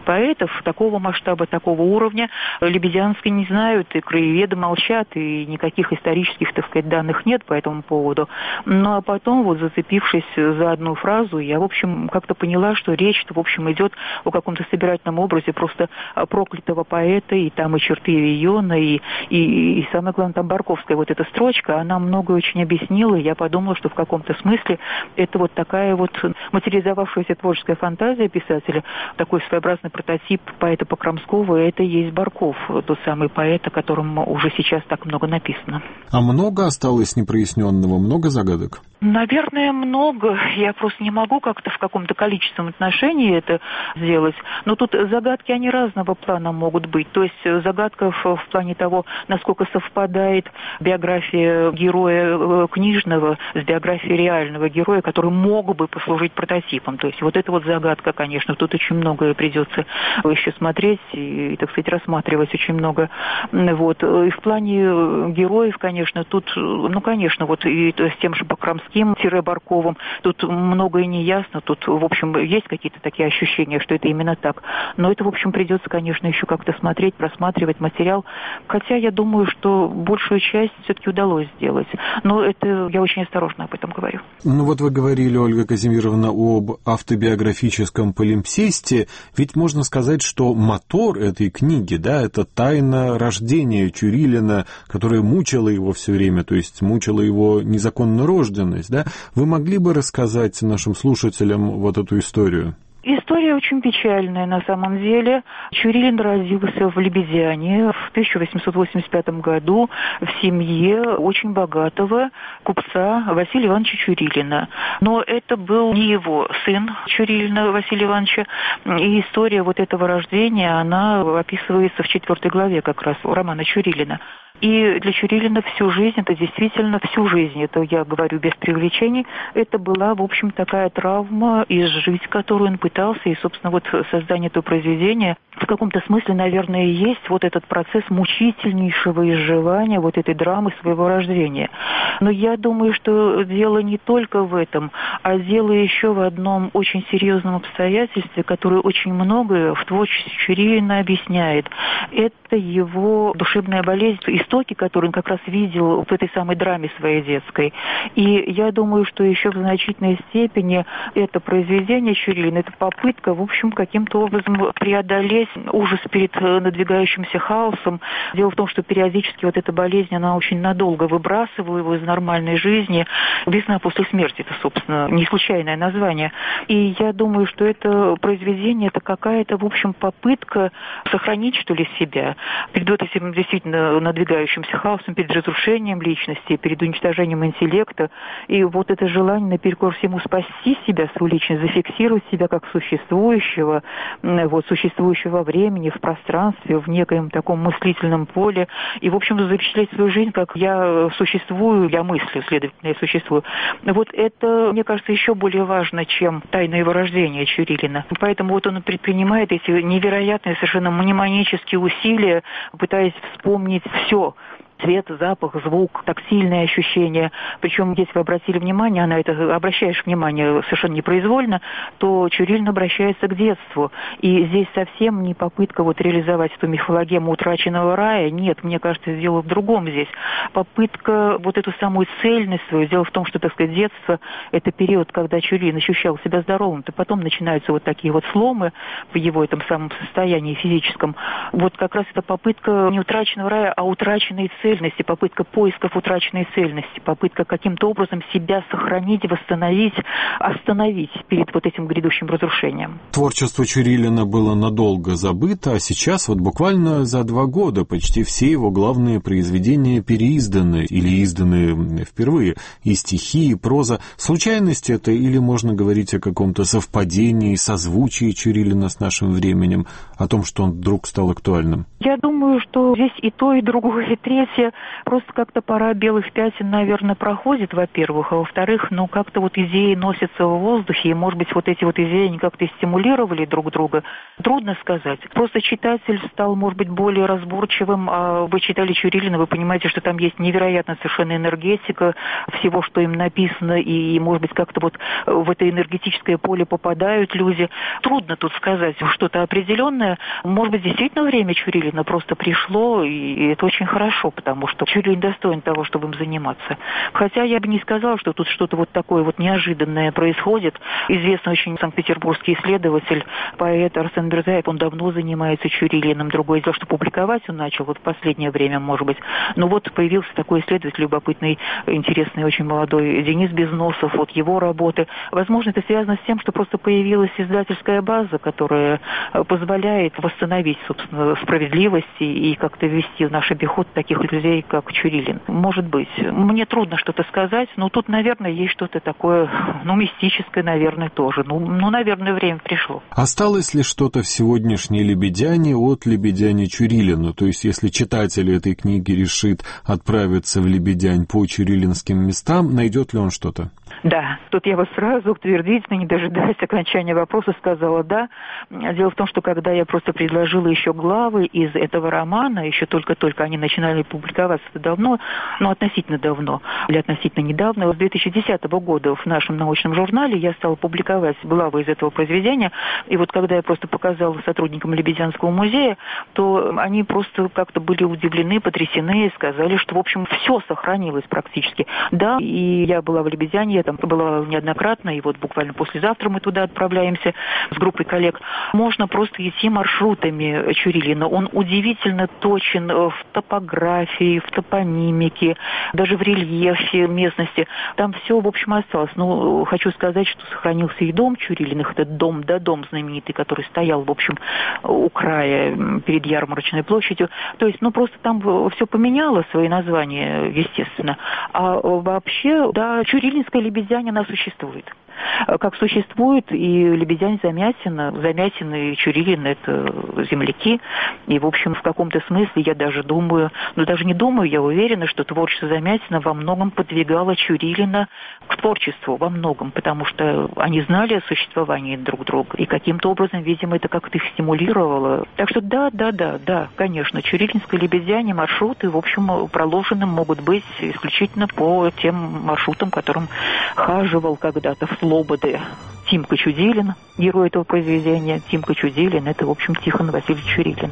портретов такого масштаба, такого уровня Лебедянский не знают, и краеведы молчат, и никаких исторических, так сказать, данных нет по этому поводу. Ну, а потом, вот зацепившись за одну фразу, я, в общем, как-то поняла, что речь-то, в общем, идет о каком-то собирательном образе просто проклятого поэта, и там и черты Вийона, и, и, и самое главное, там Барковская, вот эта строчка, она многое очень объяснила, и я подумала, что в каком-то смысле это вот такая вот материализовавшаяся творческая фантазия писателя, такой своеобразный прототип поэта Покромского, это и есть Барков, тот самый поэт, о котором уже сейчас так много написано. А много осталось непроясненного, много загадок? Наверное, много. Я просто не могу как-то в каком-то количественном отношении это сделать. Но тут загадки, они разного плана могут быть. То есть загадка в, в плане того, насколько совпадает биография героя книжного с биографией реального героя, который мог бы послужить прототипом. То есть вот эта вот загадка, конечно, тут очень многое придется еще смотреть и, и так сказать, рассматривать очень много. Вот. И в плане героев, конечно, тут, ну, конечно, вот и с тем же Покромским, Барковым, тут многое не ясно, тут, в общем, есть какие-то такие ощущения, что это именно так. Но это, в общем, придется, конечно, еще как-то смотреть, просматривать материал. Хотя я думаю, что большую часть все-таки удалось сделать. Но это я очень осторожно об этом говорю. Ну вот вы говорили, Ольга Казимировна, об автобиографическом полимпсесте. Ведь можно сказать, что мотор этой книги, да, это тайна рождения Чурилина, которая мучила его все время, то есть мучила его незаконную рожденность. Да? Вы могли бы рассказать нашим слушателям вот эту историю? История очень печальная на самом деле. Чурилин родился в Лебедяне в тысяча восемьсот восемьдесят пятом году в семье очень богатого купца Василия Ивановича Чурилина. Но это был не его сын Чурилина Василия Ивановича. И история вот этого рождения, она описывается в четвертой главе как раз романа Чурилина. И для Чурилина всю жизнь, это действительно всю жизнь, это я говорю без преувеличений, это была, в общем, такая травма, изжить которую он пытался, и, собственно, вот создание этого произведения в каком-то смысле, наверное, и есть вот этот процесс мучительнейшего изживания вот этой драмы своего рождения. Но я думаю, что дело не только в этом, а дело еще в одном очень серьезном обстоятельстве, которое очень многое в творчестве Чурилина объясняет. Это его душевная болезнь, истоки, которые он как раз видел в этой самой драме своей детской. И я думаю, что еще в значительной степени это произведение Чурилина, это попытка, в общем, каким-то образом преодолеть ужас перед надвигающимся хаосом. Дело в том, что периодически вот эта болезнь, она очень надолго выбрасывала его из нормальной жизни. «Весна после смерти» — это, собственно, не случайное название. И я думаю, что это произведение, это какая-то, в общем, попытка сохранить, что ли, себя перед вот этим действительно надвигающимся хаосом, перед разрушением личности, перед уничтожением интеллекта. И вот это желание наперекор всему спасти себя, свою личность, зафиксировать себя как существующего, вот, существующего во времени, в пространстве, в некоем таком мыслительном поле. И, в общем, запечатлеть свою жизнь, как я существую, я мыслю, следовательно, я существую. Вот это, мне кажется, еще более важно, чем тайна его рождения Чурилина. Поэтому вот он предпринимает эти невероятные, совершенно мнемонические усилия, пытаясь вспомнить все. Цвет, запах, звук, тактильные ощущения. Причем, если вы обратили внимание, на это обращаешь внимание совершенно непроизвольно, то Чурилин обращается к детству. И здесь совсем не попытка вот реализовать эту мифологему утраченного рая. Нет, мне кажется, дело в другом здесь. Попытка вот эту самую цельность свою. Дело в том, что, так сказать, детство – это период, когда Чурилин ощущал себя здоровым, то потом начинаются вот такие вот сломы в его этом самом состоянии физическом. Вот как раз это попытка не утраченного рая, а утраченной цельности. Попытка поисков утраченной цельности, попытка каким-то образом себя сохранить, восстановить, остановить перед вот этим грядущим разрушением. Творчество Чурилина было надолго забыто, а сейчас вот буквально за два года почти все его главные произведения переизданы или изданы впервые. И стихи, и проза. Случайность это или можно говорить о каком-то совпадении, созвучии Чурилина с нашим временем, о том, что он вдруг стал актуальным? Я думаю, что здесь и то, и другое, и третье. знаете, просто как-то пора белых пятен, наверное, проходит, во-первых, а во-вторых, ну, как-то вот идеи носятся в воздухе, и, может быть, вот эти вот идеи, они как-то стимулировали друг друга. Трудно сказать. Просто читатель стал, может быть, более разборчивым, а вы читали Чурилина, вы понимаете, что там есть невероятная совершенно энергетика всего, что им написано, и, может быть, как-то вот в это энергетическое поле попадают люди. Трудно тут сказать что-то определенное. Может быть, действительно время Чурилина просто пришло, и это очень хорошо, потому что Чурилин достоин того, чтобы им заниматься. Хотя я бы не сказала, что тут что-то вот такое вот неожиданное происходит. Известный очень санкт-петербургский исследователь, поэт Арсен Мирзаев, он давно занимается Чурилиным. Другое дело, что публиковать он начал вот в последнее время, может быть. Но вот появился такой исследователь любопытный, интересный, очень молодой Денис Безносов, вот его работы. Возможно, это связано с тем, что просто появилась издательская база, которая позволяет восстановить, собственно, справедливость и как-то ввести в наш обиход таких людей, как Чурилин. Может быть. Мне трудно что-то сказать, но тут, наверное, есть что-то такое, ну, мистическое, наверное, тоже. Ну, ну наверное, время пришло. Осталось ли что-то в сегодняшней «Лебедяне» от «Лебедяне» Чурилину? То есть, если читатель этой книги решит отправиться в «Лебедянь» по чурилинским местам, найдет ли он что-то? Да, тут я бы сразу утвердительно, не дожидаясь окончания вопроса, сказала «да». Дело в том, что когда я просто предложила еще главы из этого романа, еще только-только они начинали публиковаться давно, ну, относительно давно, или относительно недавно, с две тысячи десятого года в нашем научном журнале я стала публиковать главы из этого произведения, и вот когда я просто показала сотрудникам Лебедянского музея, то они просто как-то были удивлены, потрясены, и сказали, что, в общем, все сохранилось практически. Да, и я была в Лебедяне, я там была неоднократно, и вот буквально послезавтра мы туда отправляемся с группой коллег. Можно просто идти маршрутами Чурилина. Он удивительно точен в топографии, в топонимике, даже в рельефе местности. Там все, в общем, осталось. Но хочу сказать, что сохранился и дом Чурилиных, этот дом, да, дом знаменитый, который стоял, в общем, у края перед Ярмарочной площадью. То есть, ну, просто там все поменяло свои названия, естественно. А вообще, да, Чурилинская Лебедянь, она существует. Как существует и Лебедянь Замятина. Замятин и Чурилин – это земляки. И, в общем, в каком-то смысле я даже думаю, ну даже не думаю, я уверена, что творчество Замятина во многом подвигало Чурилина к творчеству, во многом, потому что они знали о существовании друг друга. И каким-то образом, видимо, это как-то их стимулировало. Так что да, да, да, да, конечно, Чурилинская Лебедянь, маршруты, в общем, проложены могут быть исключительно по тем маршрутам, которым хаживал когда-то в Слободы Тимка Чудилин, герой этого произведения. Тимка Чудилин – это, в общем, Тихон Васильевич Чурилин.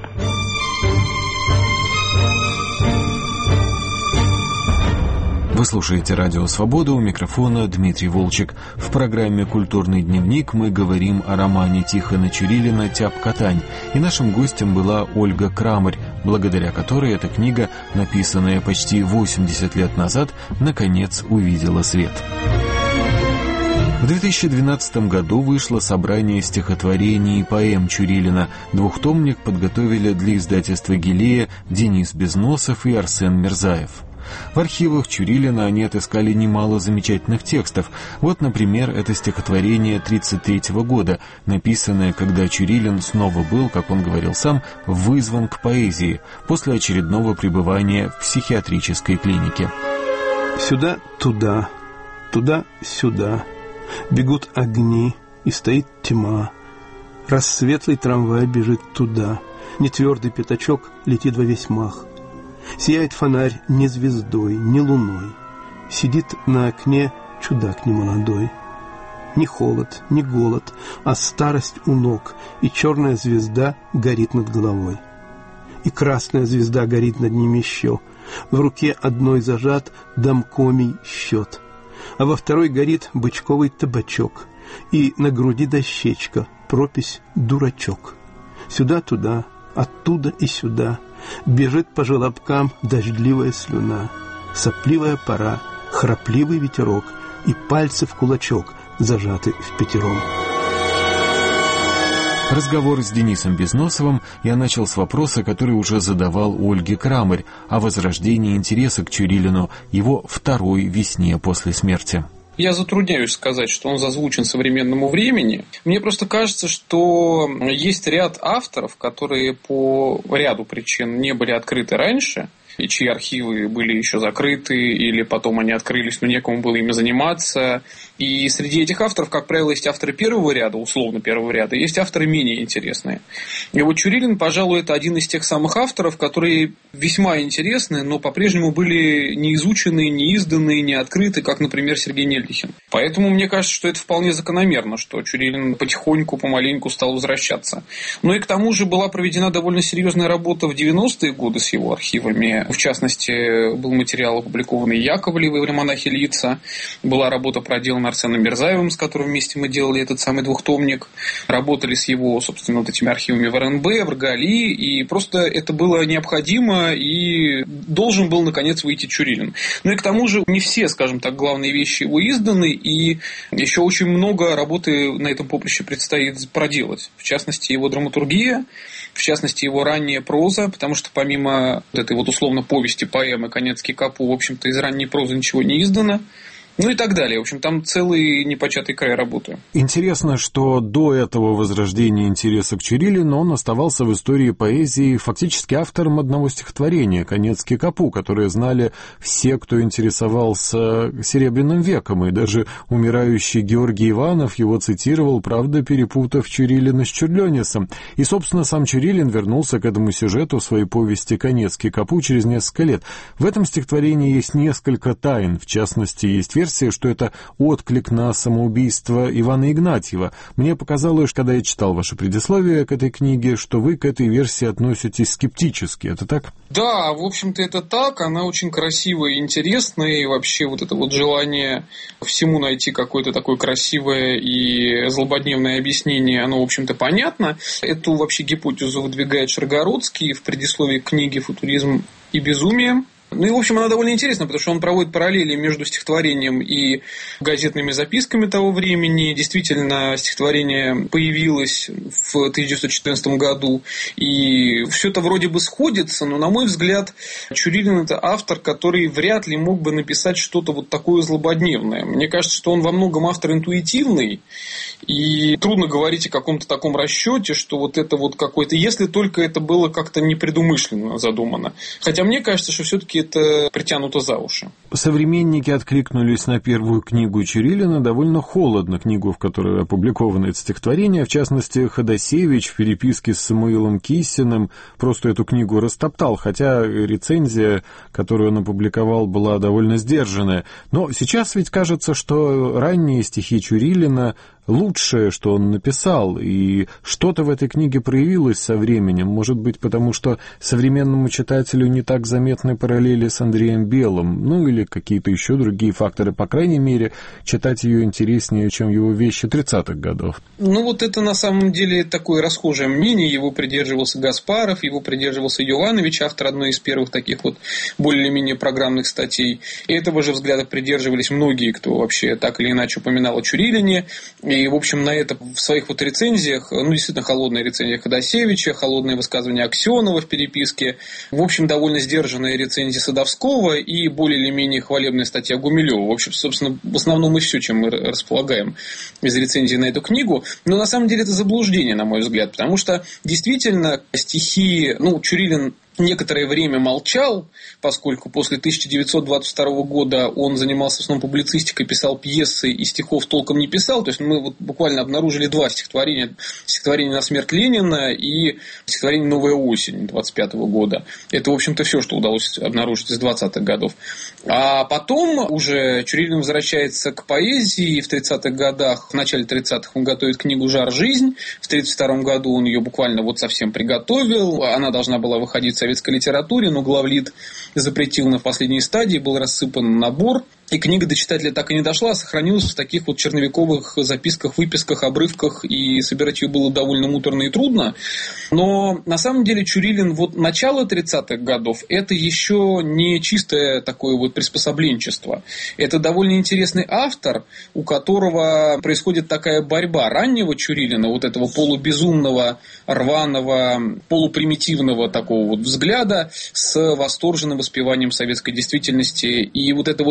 Вы слушаете «Радио Свобода», у микрофона Дмитрий Волчек. В программе «Культурный дневник» мы говорим о романе Тихона Чурилина «Тяп-Катань». И нашим гостем была Ольга Крамарь, благодаря которой эта книга, написанная почти восемьдесят лет назад, наконец увидела свет. В две тысячи двенадцатом году вышло собрание стихотворений и поэм Чурилина. Двухтомник подготовили для издательства «Гилея» Денис Безносов и Арсен Мирзаев. В архивах Чурилина они отыскали немало замечательных текстов. Вот, например, это стихотворение тридцать третьего года, написанное, когда Чурилин снова был, как он говорил сам, вызван к поэзии после очередного пребывания в психиатрической клинике. Сюда-туда, туда-сюда. Бегут огни, и стоит тьма. Рассветлый трамвай бежит туда. Нетвердый пятачок летит во весь мах. Сияет фонарь не звездой, не луной. Сидит на окне чудак немолодой. Ни холод, ни голод, а старость у ног, и черная звезда горит над головой. И красная звезда горит над ним еще. В руке одной зажат домкомий счет, а во второй горит бычковый табачок, и на груди дощечка, пропись «Дурачок». Сюда-туда, оттуда и сюда бежит по желобкам дождливая слюна, сопливая пора, храпливый ветерок и пальцы в кулачок, зажаты в пятером. Разговор с Денисом Безносовым я начал с вопроса, который уже задавал Ольге Крамарь, о возрождении интереса к Чурилину, его второй весне после смерти. Я затрудняюсь сказать, что он созвучен современному времени. Мне просто кажется, что есть ряд авторов, которые по ряду причин не были открыты раньше, и чьи архивы были еще закрыты, или потом они открылись, но некому было ими заниматься. И среди этих авторов, как правило, есть авторы первого ряда, условно первого ряда, есть авторы менее интересные. И вот Чурилин, пожалуй, это один из тех самых авторов, которые весьма интересны, но по-прежнему были не изучены, не изданы, не открыты, как, например, Сергей Нельдихин. Поэтому мне кажется, что это вполне закономерно, что Чурилин потихоньку, помаленьку стал возвращаться. Ну и к тому же была проведена довольно серьезная работа в девяностые годы с его архивами. В частности, был материал, опубликованный Яковлевой в романахе «Лица». Была работа проделана Арсеном Мирзаевым, с которым вместе мы делали этот самый двухтомник. Работали с его, собственно, вот этими архивами в эр эн бэ, в РГАЛИ. И просто это было необходимо, и должен был, наконец, выйти Чурилин. Ну и к тому же не все, скажем так, главные вещи его изданы, и еще очень много работы на этом поприще предстоит проделать. В частности, его драматургия, в частности, его ранняя проза, потому что помимо вот этой вот условно повести, поэмы «Канецкий Капу», в общем-то, из ранней прозы ничего не издано. Ну и так далее. В общем, там целый непочатый край работы. Интересно, что до этого возрождения интереса к Чурилину он оставался в истории поэзии фактически автором одного стихотворения «Канецкий Капу», которое знали все, кто интересовался Серебряным веком, и даже умирающий Георгий Иванов его цитировал, правда, перепутав Чурилина с Чурлёнисом. И, собственно, сам Чурилин вернулся к этому сюжету в своей повести «Канецкий Капу» через несколько лет. В этом стихотворении есть несколько тайн, в частности, есть версия, что это отклик на самоубийство Ивана Игнатьева. Мне показалось, когда я читал ваше предисловие к этой книге, что вы к этой версии относитесь скептически. Это так? Да, в общем-то, это так. Она очень красивая и интересная. И вообще вот это вот желание всему найти какое-то такое красивое и злободневное объяснение, оно, в общем-то, понятно. Эту вообще гипотезу выдвигает Шаргородский в предисловии к книге «Футуризм и безумие». Ну и, в общем, она довольно интересна, потому что он проводит параллели между стихотворением и газетными записками того времени. Действительно, стихотворение появилось в тысяча девятьсот четырнадцатом году, и все это вроде бы сходится, но, на мой взгляд, Чурилин – это автор, который вряд ли мог бы написать что-то вот такое злободневное. Мне кажется, что он во многом автор интуитивный, и трудно говорить о каком-то таком расчете, что вот это вот какой-то, если только это было как-то непредумышленно задумано. Хотя мне кажется, что все-таки это притянуто за уши. Современники откликнулись на первую книгу Чурилина довольно холодно, книгу, в которой опубликовано это стихотворение. В частности, Ходосевич в переписке с Самуилом Киссиным просто эту книгу растоптал, хотя рецензия, которую он опубликовал, была довольно сдержанная. Но сейчас ведь кажется, что ранние стихи Чурилина лучшее, что он написал, и что-то в этой книге проявилось со временем, может быть, потому что современному читателю не так заметны параллели с Андреем Белым, ну или какие-то еще другие факторы, по крайней мере, читать ее интереснее, чем его вещи тридцатых годов. Ну вот это на самом деле такое расхожее мнение, его придерживался Гаспаров, его придерживался Йованович, автор одной из первых таких вот более-менее программных статей, и этого же взгляда придерживались многие, кто вообще так или иначе упоминал о Чурилине. И, в общем, на это в своих вот рецензиях, ну, действительно, холодная рецензия Ходосевича, холодное высказывание Аксенова в переписке, в общем, довольно сдержанная рецензия Садовского и более или менее хвалебная статья Гумилева. В общем, собственно, в основном и все, чем мы располагаем из рецензии на эту книгу. Но, на самом деле, это заблуждение, на мой взгляд, потому что, действительно, стихи, ну, Чурилин некоторое время молчал, поскольку после тысяча девятьсот двадцать второго года он занимался в основном публицистикой, писал пьесы и стихов толком не писал. То есть мы вот буквально обнаружили два стихотворения. Стихотворение «На смерть Ленина» и стихотворение «Новая осень» двадцать пятого года. Это, в общем-то, все, что удалось обнаружить из двадцатых годов. А потом уже Чурилин возвращается к поэзии, и в тридцатых годах, в начале тридцатых он готовит книгу «Жар. Жизнь». В тридцать втором году он ее буквально вот совсем приготовил. Она должна была выходить в советской литературе, но главлит запретил на последней стадии, был рассыпан набор. И книга до читателя так и не дошла, а сохранилась в таких вот черновиковых записках, выписках, обрывках, и собирать ее было довольно муторно и трудно. Но на самом деле Чурилин, вот начало тридцатых годов, это еще не чистое такое вот приспособленчество. Это довольно интересный автор, у которого происходит такая борьба раннего Чурилина, вот этого полубезумного, рваного, полупримитивного такого вот взгляда с восторженным воспеванием советской действительности. И вот это вот восторженное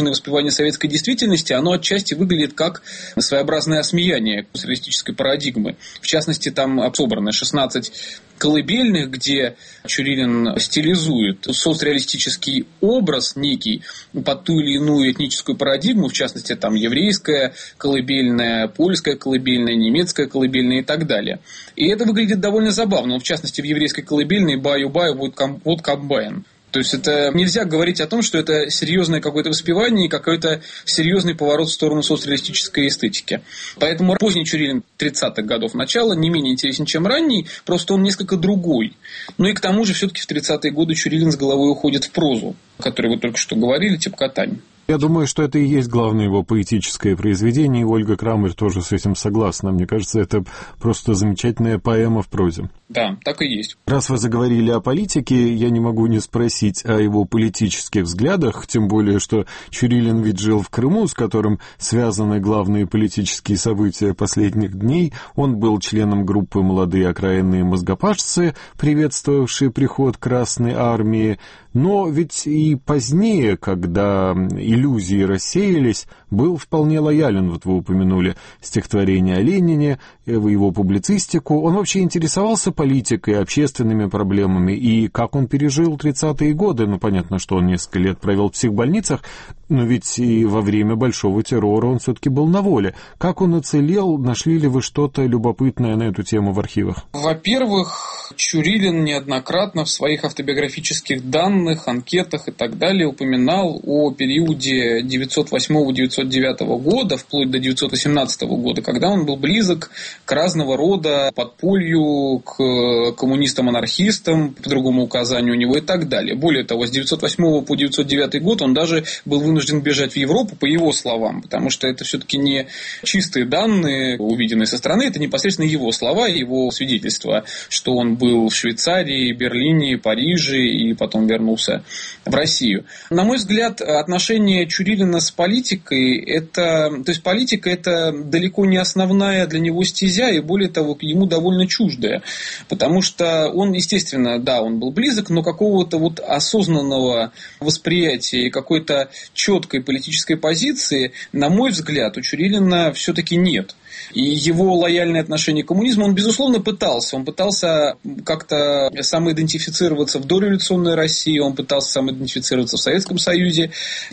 стереотипизированное воспевание советской действительности, оно отчасти выглядит как своеобразное осмеяние социалистической парадигмы. В частности, там собрано шестнадцать колыбельных, где Чурилин стилизует соцреалистический образ некий под ту или иную этническую парадигму, в частности, там еврейская колыбельная, польская колыбельная, немецкая колыбельная и так далее. И это выглядит довольно забавно. В частности, в еврейской колыбельной «баю-баю» будет вот комбайн. То есть это нельзя говорить о том, что это серьезное какое-то воспевание и какой-то серьезный поворот в сторону соцреалистической эстетики. Поэтому поздний Чурилин тридцатых годов начала не менее интересен, чем ранний, просто он несколько другой. Ну и к тому же все-таки в тридцатые годы Чурилин с головой уходит в прозу, о которой вы только что говорили, «Тепкатань». Я думаю, что это и есть главное его поэтическое произведение, и Ольга Крамер тоже с этим согласна. Мне кажется, это просто замечательная поэма в прозе. Да, так и есть. Раз вы заговорили о политике, я не могу не спросить о его политических взглядах, тем более, что Чурилин ведь жил в Крыму, с которым связаны главные политические события последних дней. Он был членом группы «Молодые окраинные мозгопашцы», приветствовавшие приход Красной Армии. Но ведь и позднее, когда иллюзии рассеялись, был вполне лоялен, вот вы упомянули стихотворение о Ленине, его публицистику. Он вообще интересовался политикой, общественными проблемами, и как он пережил тридцатые годы. Ну, понятно, что он несколько лет провел в психбольницах, но ведь и во время Большого террора он все-таки был на воле. Как он уцелел? Нашли ли вы что-то любопытное на эту тему в архивах? Во-первых, Чурилин неоднократно в своих автобиографических данных, анкетах и так далее упоминал о периоде девятьсот восьмого — девятьсот девятого года, вплоть до девятьсот восемнадцатого года, когда он был близок к разного рода подполью, к коммунистам-анархистам, по другому указанию у него и так далее. Более того, с девятьсот восьмого по девятьсот девятый год он даже был вынужден бежать в Европу, по его словам, потому что это все-таки не чистые данные, увиденные со стороны, это непосредственно его слова, его свидетельства, что он был в Швейцарии, Берлине, Париже и потом вернулся в Россию. На мой взгляд, отношение Чурилина с политикой, это, то есть политика это далеко не основная для него стезя, и более того, ему довольно чуждая, потому что он, естественно, да, он был близок, но какого-то вот осознанного восприятия и какой-то четкой политической позиции, на мой взгляд, у Чурилина все-таки нет. И его лояльное отношение к коммунизму, он, безусловно, пытался. Он пытался как-то самоидентифицироваться в дореволюционной России, он пытался самоидентифицироваться в Советском Союзе.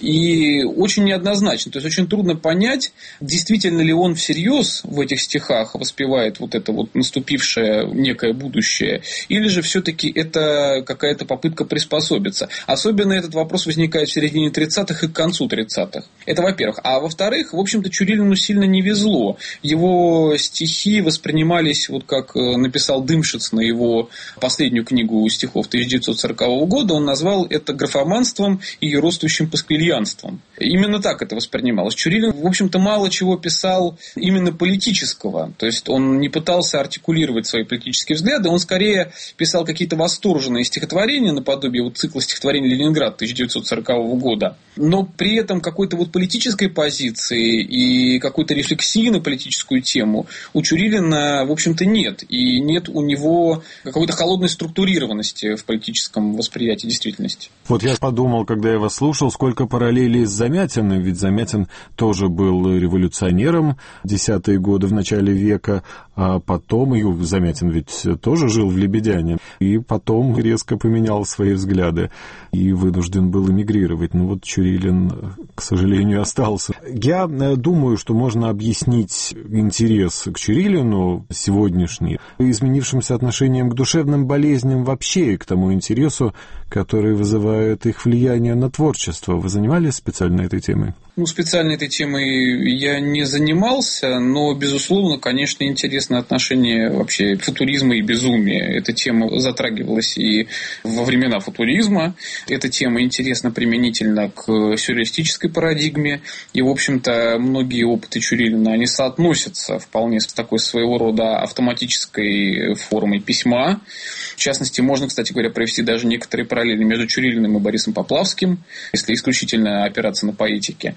И очень неоднозначно. То есть, очень трудно понять, действительно ли он всерьез в этих стихах воспевает вот это вот наступившее некое будущее, или же все-таки это какая-то попытка приспособиться. Особенно этот вопрос возникает в середине тридцатых и к концу тридцатых. Это во-первых. А во-вторых, в общем-то, Чурилину сильно не везло. Его стихи воспринимались, вот как написал Дымшиц на его последнюю книгу стихов тысяча девятьсот сорокового года, он назвал это графоманством и еродствующим пасквильянством. Именно так это воспринималось. Чурилин, в общем-то, мало чего писал именно политического. То есть, он не пытался артикулировать свои политические взгляды, он скорее писал какие-то восторженные стихотворения, наподобие вот цикла стихотворений «Ленинград» тысяча девятьсот сорокового года. Но при этом какой-то вот политической позиции и какой-то рефлексии на политическую тему у Чурилина, в общем-то, нет. И нет у него какой-то холодной структурированности в политическом восприятии действительности. Вот я подумал, когда я вас слушал, сколько параллелей с Замятиным, ведь Замятин тоже был революционером в десятые годы, в начале века, а потом, и Замятин ведь тоже жил в Лебедяне, и потом резко поменял свои взгляды и вынужден был эмигрировать. Ну вот Чурилин, к сожалению, остался. Я думаю, что можно объяснить интерес к Чурилину сегодняшний изменившимся отношением к душевным болезням вообще и к тому интересу, который вызывает их влияние на творчество. Вы занимались специально этой темой? Ну, специально этой темой я не занимался, но, безусловно, конечно, интересно отношение вообще футуризма и безумия. Эта тема затрагивалась и во времена футуризма. Эта тема интересна применительно к сюрреалистической парадигме. И, в общем-то, многие опыты Чурилина, они соотносятся вполне с такой своего рода автоматической формой письма. В частности, можно, кстати говоря, провести даже некоторые параллели между Чурилиным и Борисом Поплавским, если исключительно опираться на поэтике.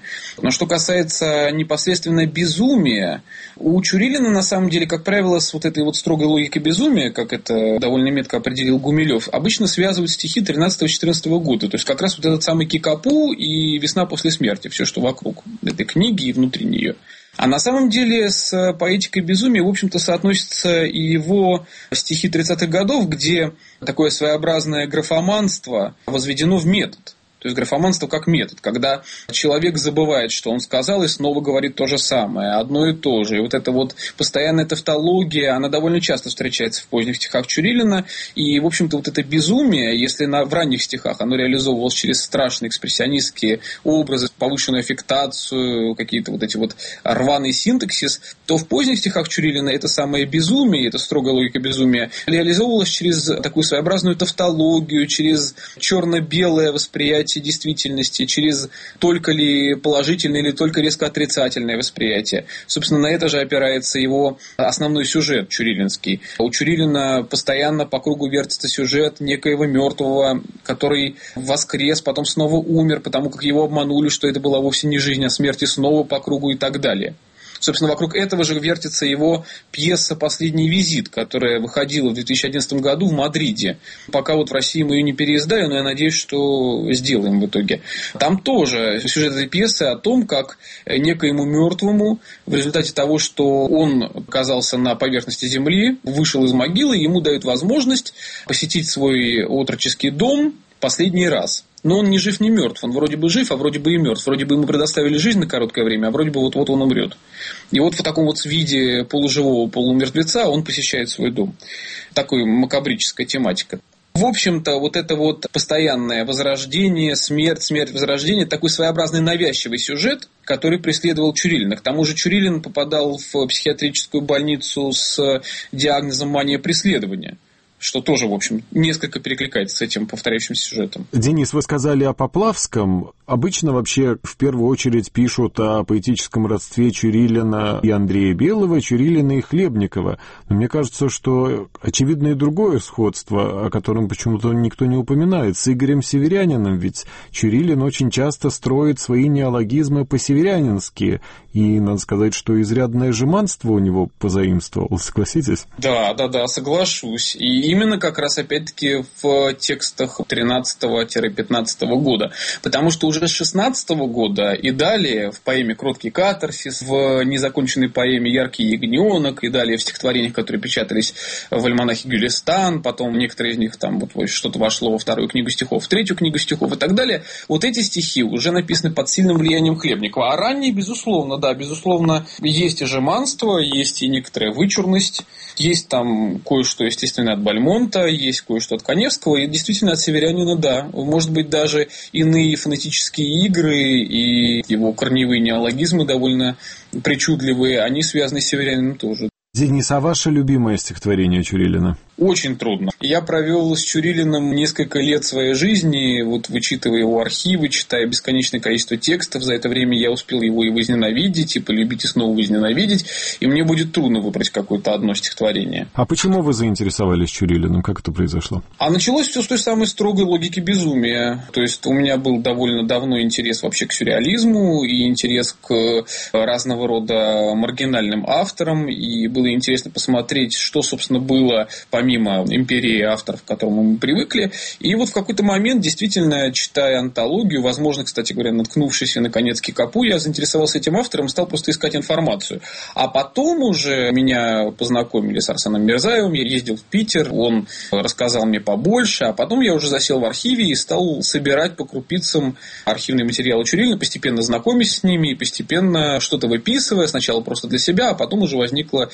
Но что касается непосредственно безумия, у Чурилина, на самом деле, как правило, с вот этой вот строгой логикой безумия, как это довольно метко определил Гумилев, обычно связывают стихи тринадцатого-четырнадцатого года. То есть как раз вот этот самый Кикапу и «Весна после смерти», все, что вокруг этой книги и внутри нее. А на самом деле с поэтикой безумия, в общем-то, соотносятся и его стихи тридцатых годов, где такое своеобразное графоманство возведено в метод. То есть графоманство как метод, когда человек забывает, что он сказал, и снова говорит то же самое, одно и то же. И вот эта вот постоянная тавтология, она довольно часто встречается в поздних стихах Чурилина. И, в общем-то, вот это безумие, если на, в ранних стихах оно реализовывалось через страшные экспрессионистские образы, повышенную аффектацию, какие-то вот эти вот рваный синтаксис, то в поздних стихах Чурилина это самое безумие, это строгая логика безумия, реализовывалось через такую своеобразную тавтологию, через черно-белое восприятие действительности, через только ли положительное или только резко отрицательное восприятие. Собственно, на это же опирается его основной сюжет чурилинский. У Чурилина постоянно по кругу вертится сюжет некоего мертвого, который воскрес, потом снова умер, потому как его обманули, что это была вовсе не жизнь, а смерть, и снова по кругу и так далее. Собственно, вокруг этого же вертится его пьеса «Последний визит», которая выходила в две тысячи одиннадцатом году в Мадриде. Пока вот в России мы ее не переиздали, но я надеюсь, что сделаем в итоге. Там тоже сюжет этой пьесы о том, как некоему мертвому в результате того, что он оказался на поверхности земли, вышел из могилы, ему дают возможность посетить свой отроческий дом последний раз. Но он ни жив, ни мертв. Он вроде бы жив, а вроде бы и мертв. Вроде бы ему предоставили жизнь на короткое время, а вроде бы вот-вот он умрет. И вот в таком вот виде полуживого полумертвеца он посещает свой дом. Такая макабрическая тематика. В общем-то, вот это вот постоянное возрождение, смерть, смерть, возрождение, такой своеобразный навязчивый сюжет, который преследовал Чурилина. К тому же Чурилин попадал в психиатрическую больницу с диагнозом мания преследования, что тоже, в общем, несколько перекликается с этим повторяющимся сюжетом. Денис, вы сказали о Поплавском. Обычно вообще в первую очередь пишут о поэтическом родстве Чурилина и Андрея Белого, Чурилина и Хлебникова. Но мне кажется, что очевидно и другое сходство, о котором почему-то никто не упоминает, с Игорем Северяниным. Ведь Чурилин очень часто строит свои неологизмы по-северянински. И надо сказать, что изрядное жеманство у него позаимствовал. Согласитесь? Да, да, да, соглашусь. И именно как раз, опять-таки, в текстах тринадцатого-пятнадцатого года. Потому что уже с шестнадцатого года и далее в поэме «Кроткий катарсис», в незаконченной поэме «Яркий ягненок», и далее в стихотворениях, которые печатались в альманахе «Гюлистан», потом некоторые из них там вот что-то вошло во вторую книгу стихов, в третью книгу стихов и так далее. Вот эти стихи уже написаны под сильным влиянием Хлебникова. А ранние, безусловно, да, безусловно, есть и жеманство, есть и некоторая вычурность, есть там кое-что, естественно, от Бальмонта, есть кое-что от Каневского, и действительно от Северянина, да. Может быть, даже иные фонетические игры и его корневые неологизмы довольно причудливые, они связаны с Северянином тоже. Денис, а ваше любимое стихотворение Чурилина? Очень трудно. Я провел с Чурилиным несколько лет своей жизни, вот вычитывая его архивы, читая бесконечное количество текстов. За это время я успел его и возненавидеть, и полюбить, и снова возненавидеть. И мне будет трудно выбрать какое-то одно стихотворение. А почему вы заинтересовались Чурилиным? Как это произошло? А началось все с той самой строгой логики безумия. То есть у меня был довольно давно интерес вообще к сюрреализму и интерес к разного рода маргинальным авторам. И было интересно посмотреть, что, собственно, было помимо мимо империи авторов, к которым мы привыкли. И вот в какой-то момент, действительно, читая антологию, возможно, кстати говоря, наткнувшись на конец Кикапу, я заинтересовался этим автором, стал просто искать информацию. А потом уже меня познакомили с Арсеном Мирзаевым, я ездил в Питер, он рассказал мне побольше, а потом я уже засел в архиве и стал собирать по крупицам архивные материалы Чурилина, постепенно знакомясь с ними и постепенно что-то выписывая, сначала просто для себя, а потом уже возникла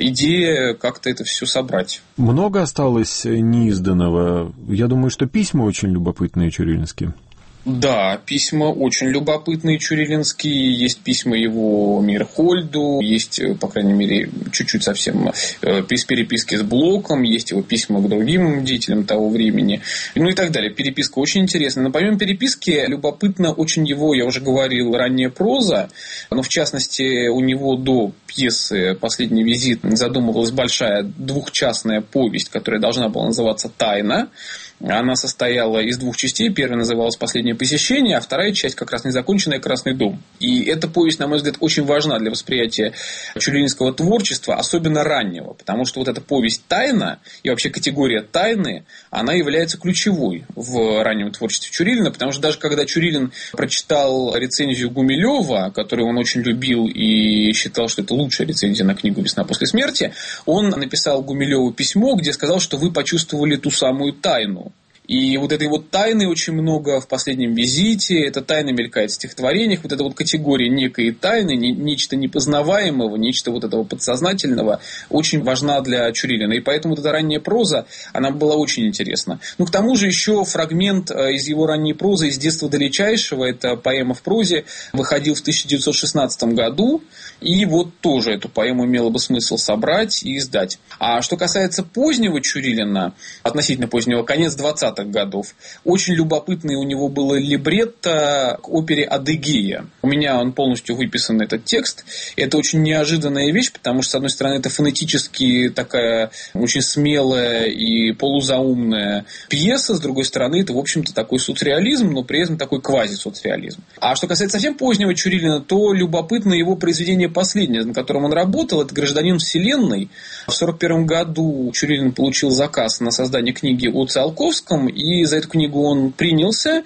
идея как-то это все собрать. Много осталось неизданного. Я думаю, что письма очень любопытные чурилинские. Да, письма очень любопытные чурилинские. Есть письма его Мирхольду, есть, по крайней мере, чуть-чуть совсем переписки с Блоком, есть его письма к другим деятелям того времени, ну и так далее. Переписка очень интересная. Но помимо переписки, любопытно очень его, я уже говорил, ранняя проза, но в частности у него до пьесы «Последний визит» задумывалась большая двухчастная повесть, которая должна была называться «Тайна». Она состояла из двух частей. Первая называлась «Последнее посещение», а вторая часть как раз незаконченная «Красный дом». И эта повесть, на мой взгляд, очень важна для восприятия чурилинского творчества, особенно раннего, потому что вот эта повесть «Тайна» и вообще категория тайны, она является ключевой в раннем творчестве Чурилина, потому что даже когда Чурилин прочитал рецензию Гумилева, которую он очень любил и считал, что это лучшая рецензия на книгу «Весна после смерти», он написал Гумилеву письмо, где сказал, что вы почувствовали ту самую тайну. И вот этой вот тайны очень много в «Последнем визите», эта тайна мелькает в стихотворениях, вот эта вот категория некой тайны, не, нечто непознаваемого, нечто вот этого подсознательного очень важна для Чурилина. И поэтому вот эта ранняя проза, она была очень интересна. Ну, к тому же еще фрагмент из его ранней прозы «Из детства далечайшего», это поэма в прозе, выходил в тысяча девятьсот шестнадцатом году, и вот тоже эту поэму имело бы смысл собрать и издать. А что касается позднего Чурилина, относительно позднего, конец двадцатых годов. Очень любопытный у него было либретто к опере «Адыгея». У меня он полностью выписан, этот текст. Это очень неожиданная вещь, потому что, с одной стороны, это фонетически такая очень смелая и полузаумная пьеса, с другой стороны, это, в общем-то, такой соцреализм, но при этом такой квази-соцреализм. А что касается совсем позднего Чурилина, то любопытно его произведение последнее, на котором он работал, это «Гражданин Вселенной». В сорок первом году Чурилин получил заказ на создание книги о Циолковском, и за эту книгу он принялся,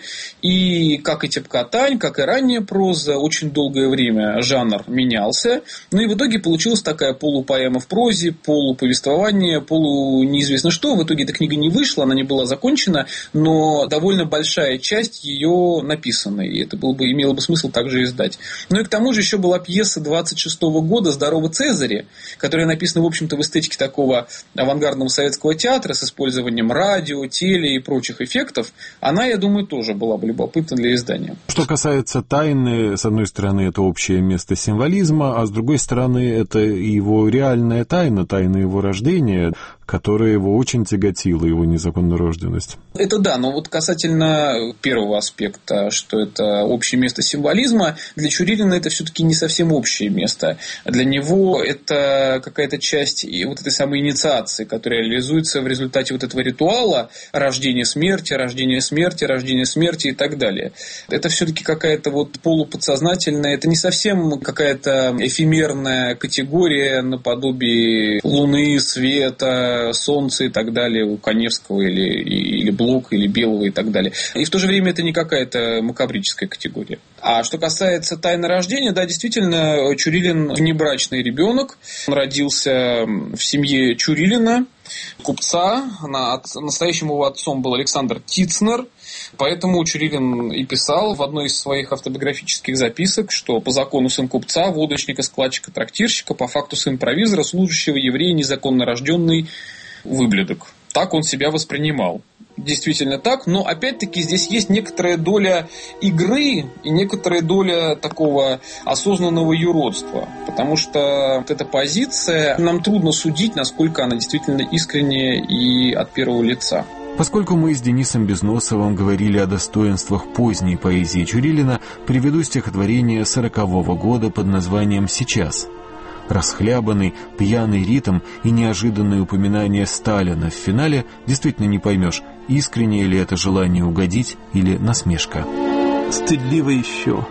и как и «Тепкатань», как и ранняя проза, очень долгое время жанр менялся, ну и в итоге получилась такая полупоэма в прозе, полуповествование, полу неизвестно что. В итоге эта книга не вышла, она не была закончена, но довольно большая часть ее написана, и это было бы, имело бы смысл также издать. Ну и к тому же еще была пьеса двадцать шестого года «Здорово, Цезарь», которая написана, в общем-то, в эстетике такого авангардного советского театра с использованием радио, теле и прочих эффектов. Она, я думаю, тоже была бы любопытна для издания. Что касается тайны, с одной стороны, это общее место символизма, а с другой стороны, это его реальная тайна, тайна его рождения, которая его очень тяготила, его незаконнорожденность. Это да, но вот касательно первого аспекта, что это общее место символизма, для Чурилина это все-таки не совсем общее место. Для него это какая-то часть вот этой самой инициации, которая реализуется в результате вот этого ритуала рождения смерти, рождения смерти, рождения смерти и так далее. Это все-таки какая-то вот полуподсознательная, это не совсем какая-то эфемерная категория наподобие Луны, света, Солнца и так далее у Каневского или, или Блока, или Белого и так далее. И в то же время это не какая-то макабрическая категория. А что касается тайны рождения, да, действительно, Чурилин внебрачный ребенок. Он родился в семье Чурилина, купца. Настоящим его отцом был Александр Тицнер. Поэтому Чурилин и писал в одной из своих автобиографических записок, что по закону сын купца, водочника, складчика, трактирщика, по факту сын провизора, служащего еврея, незаконно рожденный выблядок. Так он себя воспринимал. Действительно так, но опять-таки здесь есть некоторая доля игры и некоторая доля такого осознанного юродства, потому что вот эта позиция, нам трудно судить, насколько она действительно искренняя и от первого лица. Поскольку мы с Денисом Безносовым говорили о достоинствах поздней поэзии Чурилина, приведу стихотворение сорокового года под названием «Сейчас». Расхлябанный, пьяный ритм и неожиданное упоминание Сталина в финале действительно не поймешь, искреннее ли это желание угодить или насмешка. Стыдливо еще,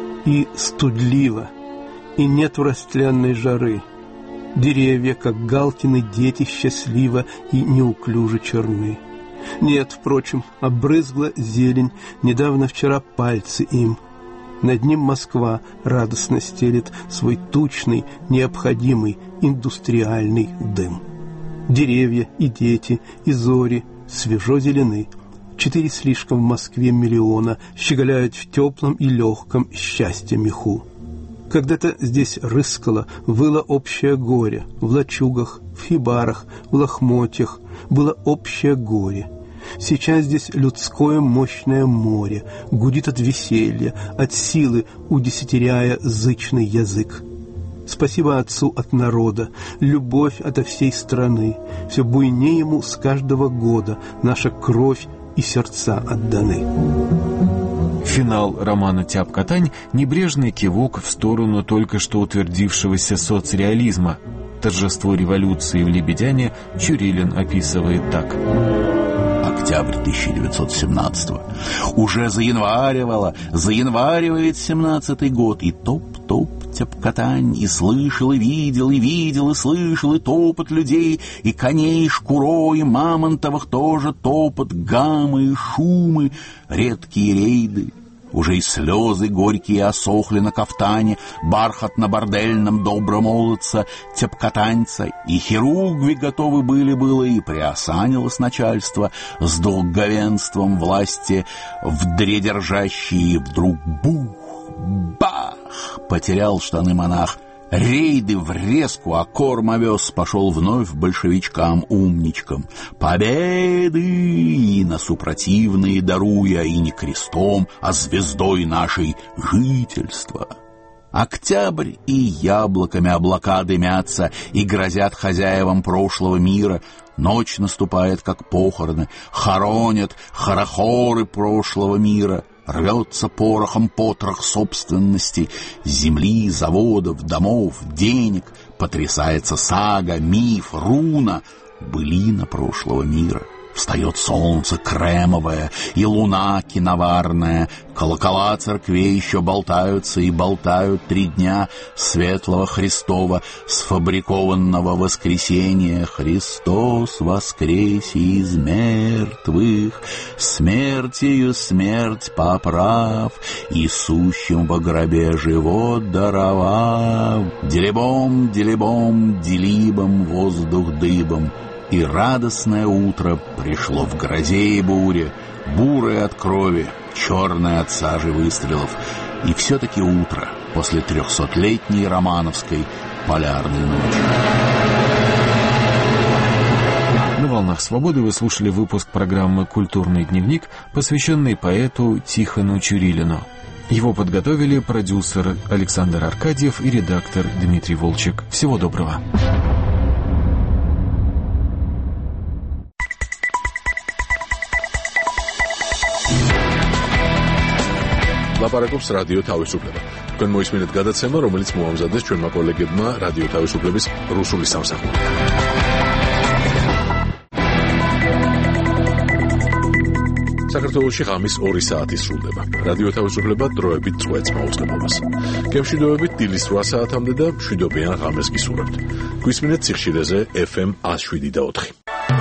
и студливо, и нет растлянной жары. Деревья, как Галкины дети, счастливо и неуклюже черны. Нет, впрочем, обрызгла зелень, недавно вчера пальцы им. Над ним Москва радостно стелет свой тучный, необходимый индустриальный дым. Деревья и дети, и зори свежо зелены. Четыре слишком в Москве миллиона щеголяют в теплом и легком счастье меху. Когда-то здесь рыскало, выло общее горе. В лачугах, в хибарах, в лохмотьях было общее горе. Сейчас здесь людское мощное море гудит от веселья, от силы удесятеряя зычный язык. Спасибо Отцу от народа, любовь ото всей страны. Все буйнее ему с каждого года наша кровь и сердца отданы. Финал романа «Тяп-Катань» — небрежный кивок в сторону только что утвердившегося соцреализма. Торжество революции в «Лебедяне» Чурилин описывает так. октябрь тысяча девятьсот семнадцатого. Уже заянваривало, заянваривает семнадцатый год, и топ-топ тяпкатань, и слышал, и видел, и видел, и слышал, и топот людей, и коней шкурой, и мамонтовых тоже топот, гаммы и шумы, редкие рейды. Уже и слезы горькие осохли на кафтане бархатно-бордельном добромолодца тяпкатаньца, и хирургви готовы были было, и приосанилось начальство с долговенством власти вдредержащие, и вдруг бух, бах, потерял штаны монах. Рейды в резку, а корм овес пошел вновь большевичкам-умничкам. Победы и на супротивные даруя, и не крестом, а звездой нашей жительства. Октябрь, и яблоками облака дымятся, и грозят хозяевам прошлого мира. Ночь наступает, как похороны, хоронят хорохоры прошлого мира. Рвется порохом потрох собственности, земли, заводов, домов, денег, потрясается сага, миф, руна, былина прошлого мира. Встает солнце кремовое и луна киноварная, колокола церквей еще болтаются и болтают три дня светлого Христова, сфабрикованного воскресения. Христос воскресе из мертвых, смертью смерть поправ, и сущим во гробе живот даровав. Делебом, делебом, делибом, воздух дыбом. И радостное утро пришло в грозе и буре, бурое от крови, черное от сажи выстрелов. И все-таки утро после трехсотлетней романовской полярной ночи. На «Волнах свободы» вы слушали выпуск программы «Культурный дневник», посвященный поэту Тихону Чурилину. Его подготовили продюсер Александр Аркадьев и редактор Дмитрий Волчек. Всего доброго. ლაპარაკობს რადიო თავისუფლება. თქვენ მოისმინეთ გადაცემა, რომელიც მოამზადეს ჩვენმა კოლეგებმა რადიო თავისუფლების რუსული სამსახური. საქართველოში ღამის ორი საათი სრულდება. რადიო თავისუფლება დროებით წვეთს მაუწყებლობას. გემშვიდობებით დილის რვა საათამდე და მშვიდობიან ღამეს გისურვებთ. გვისმინეთ სიხშირეზე ეფ ემ one oh seven point four.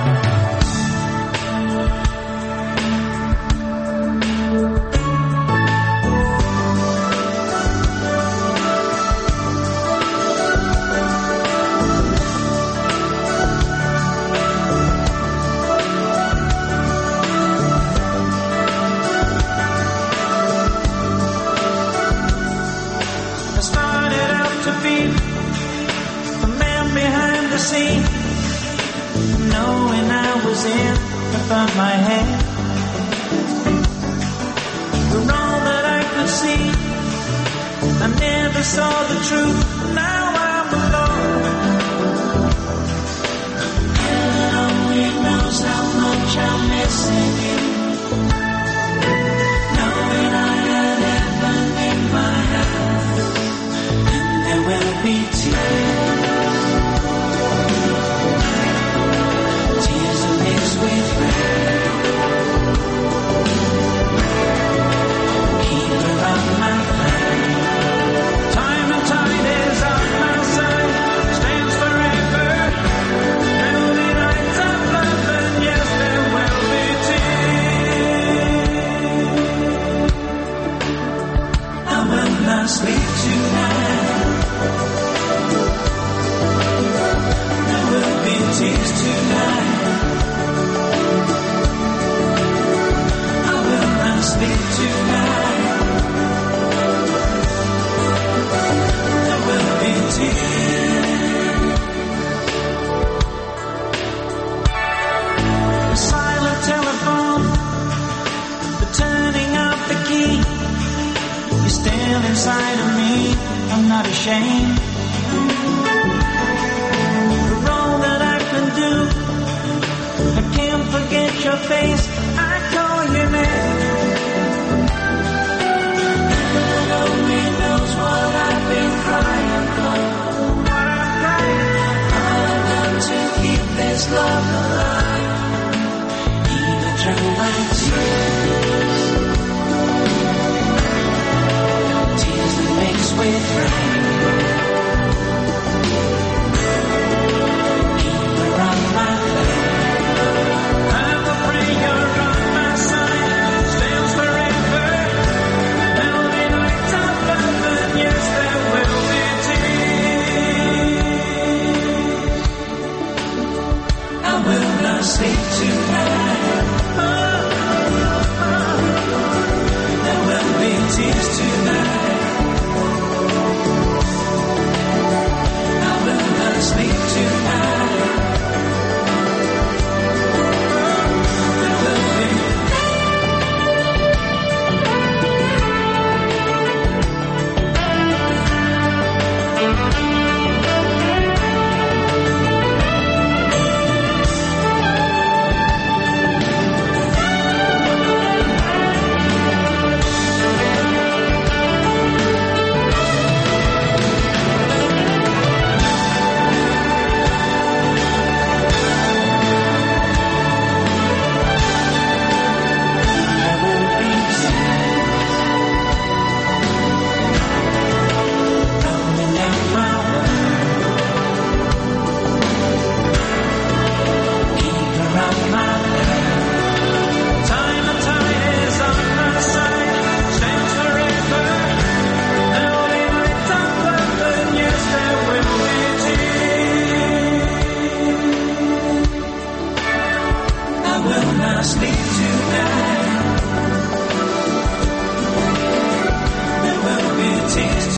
Inside of me, I'm not ashamed. The wrong that I can do, I can't forget your face.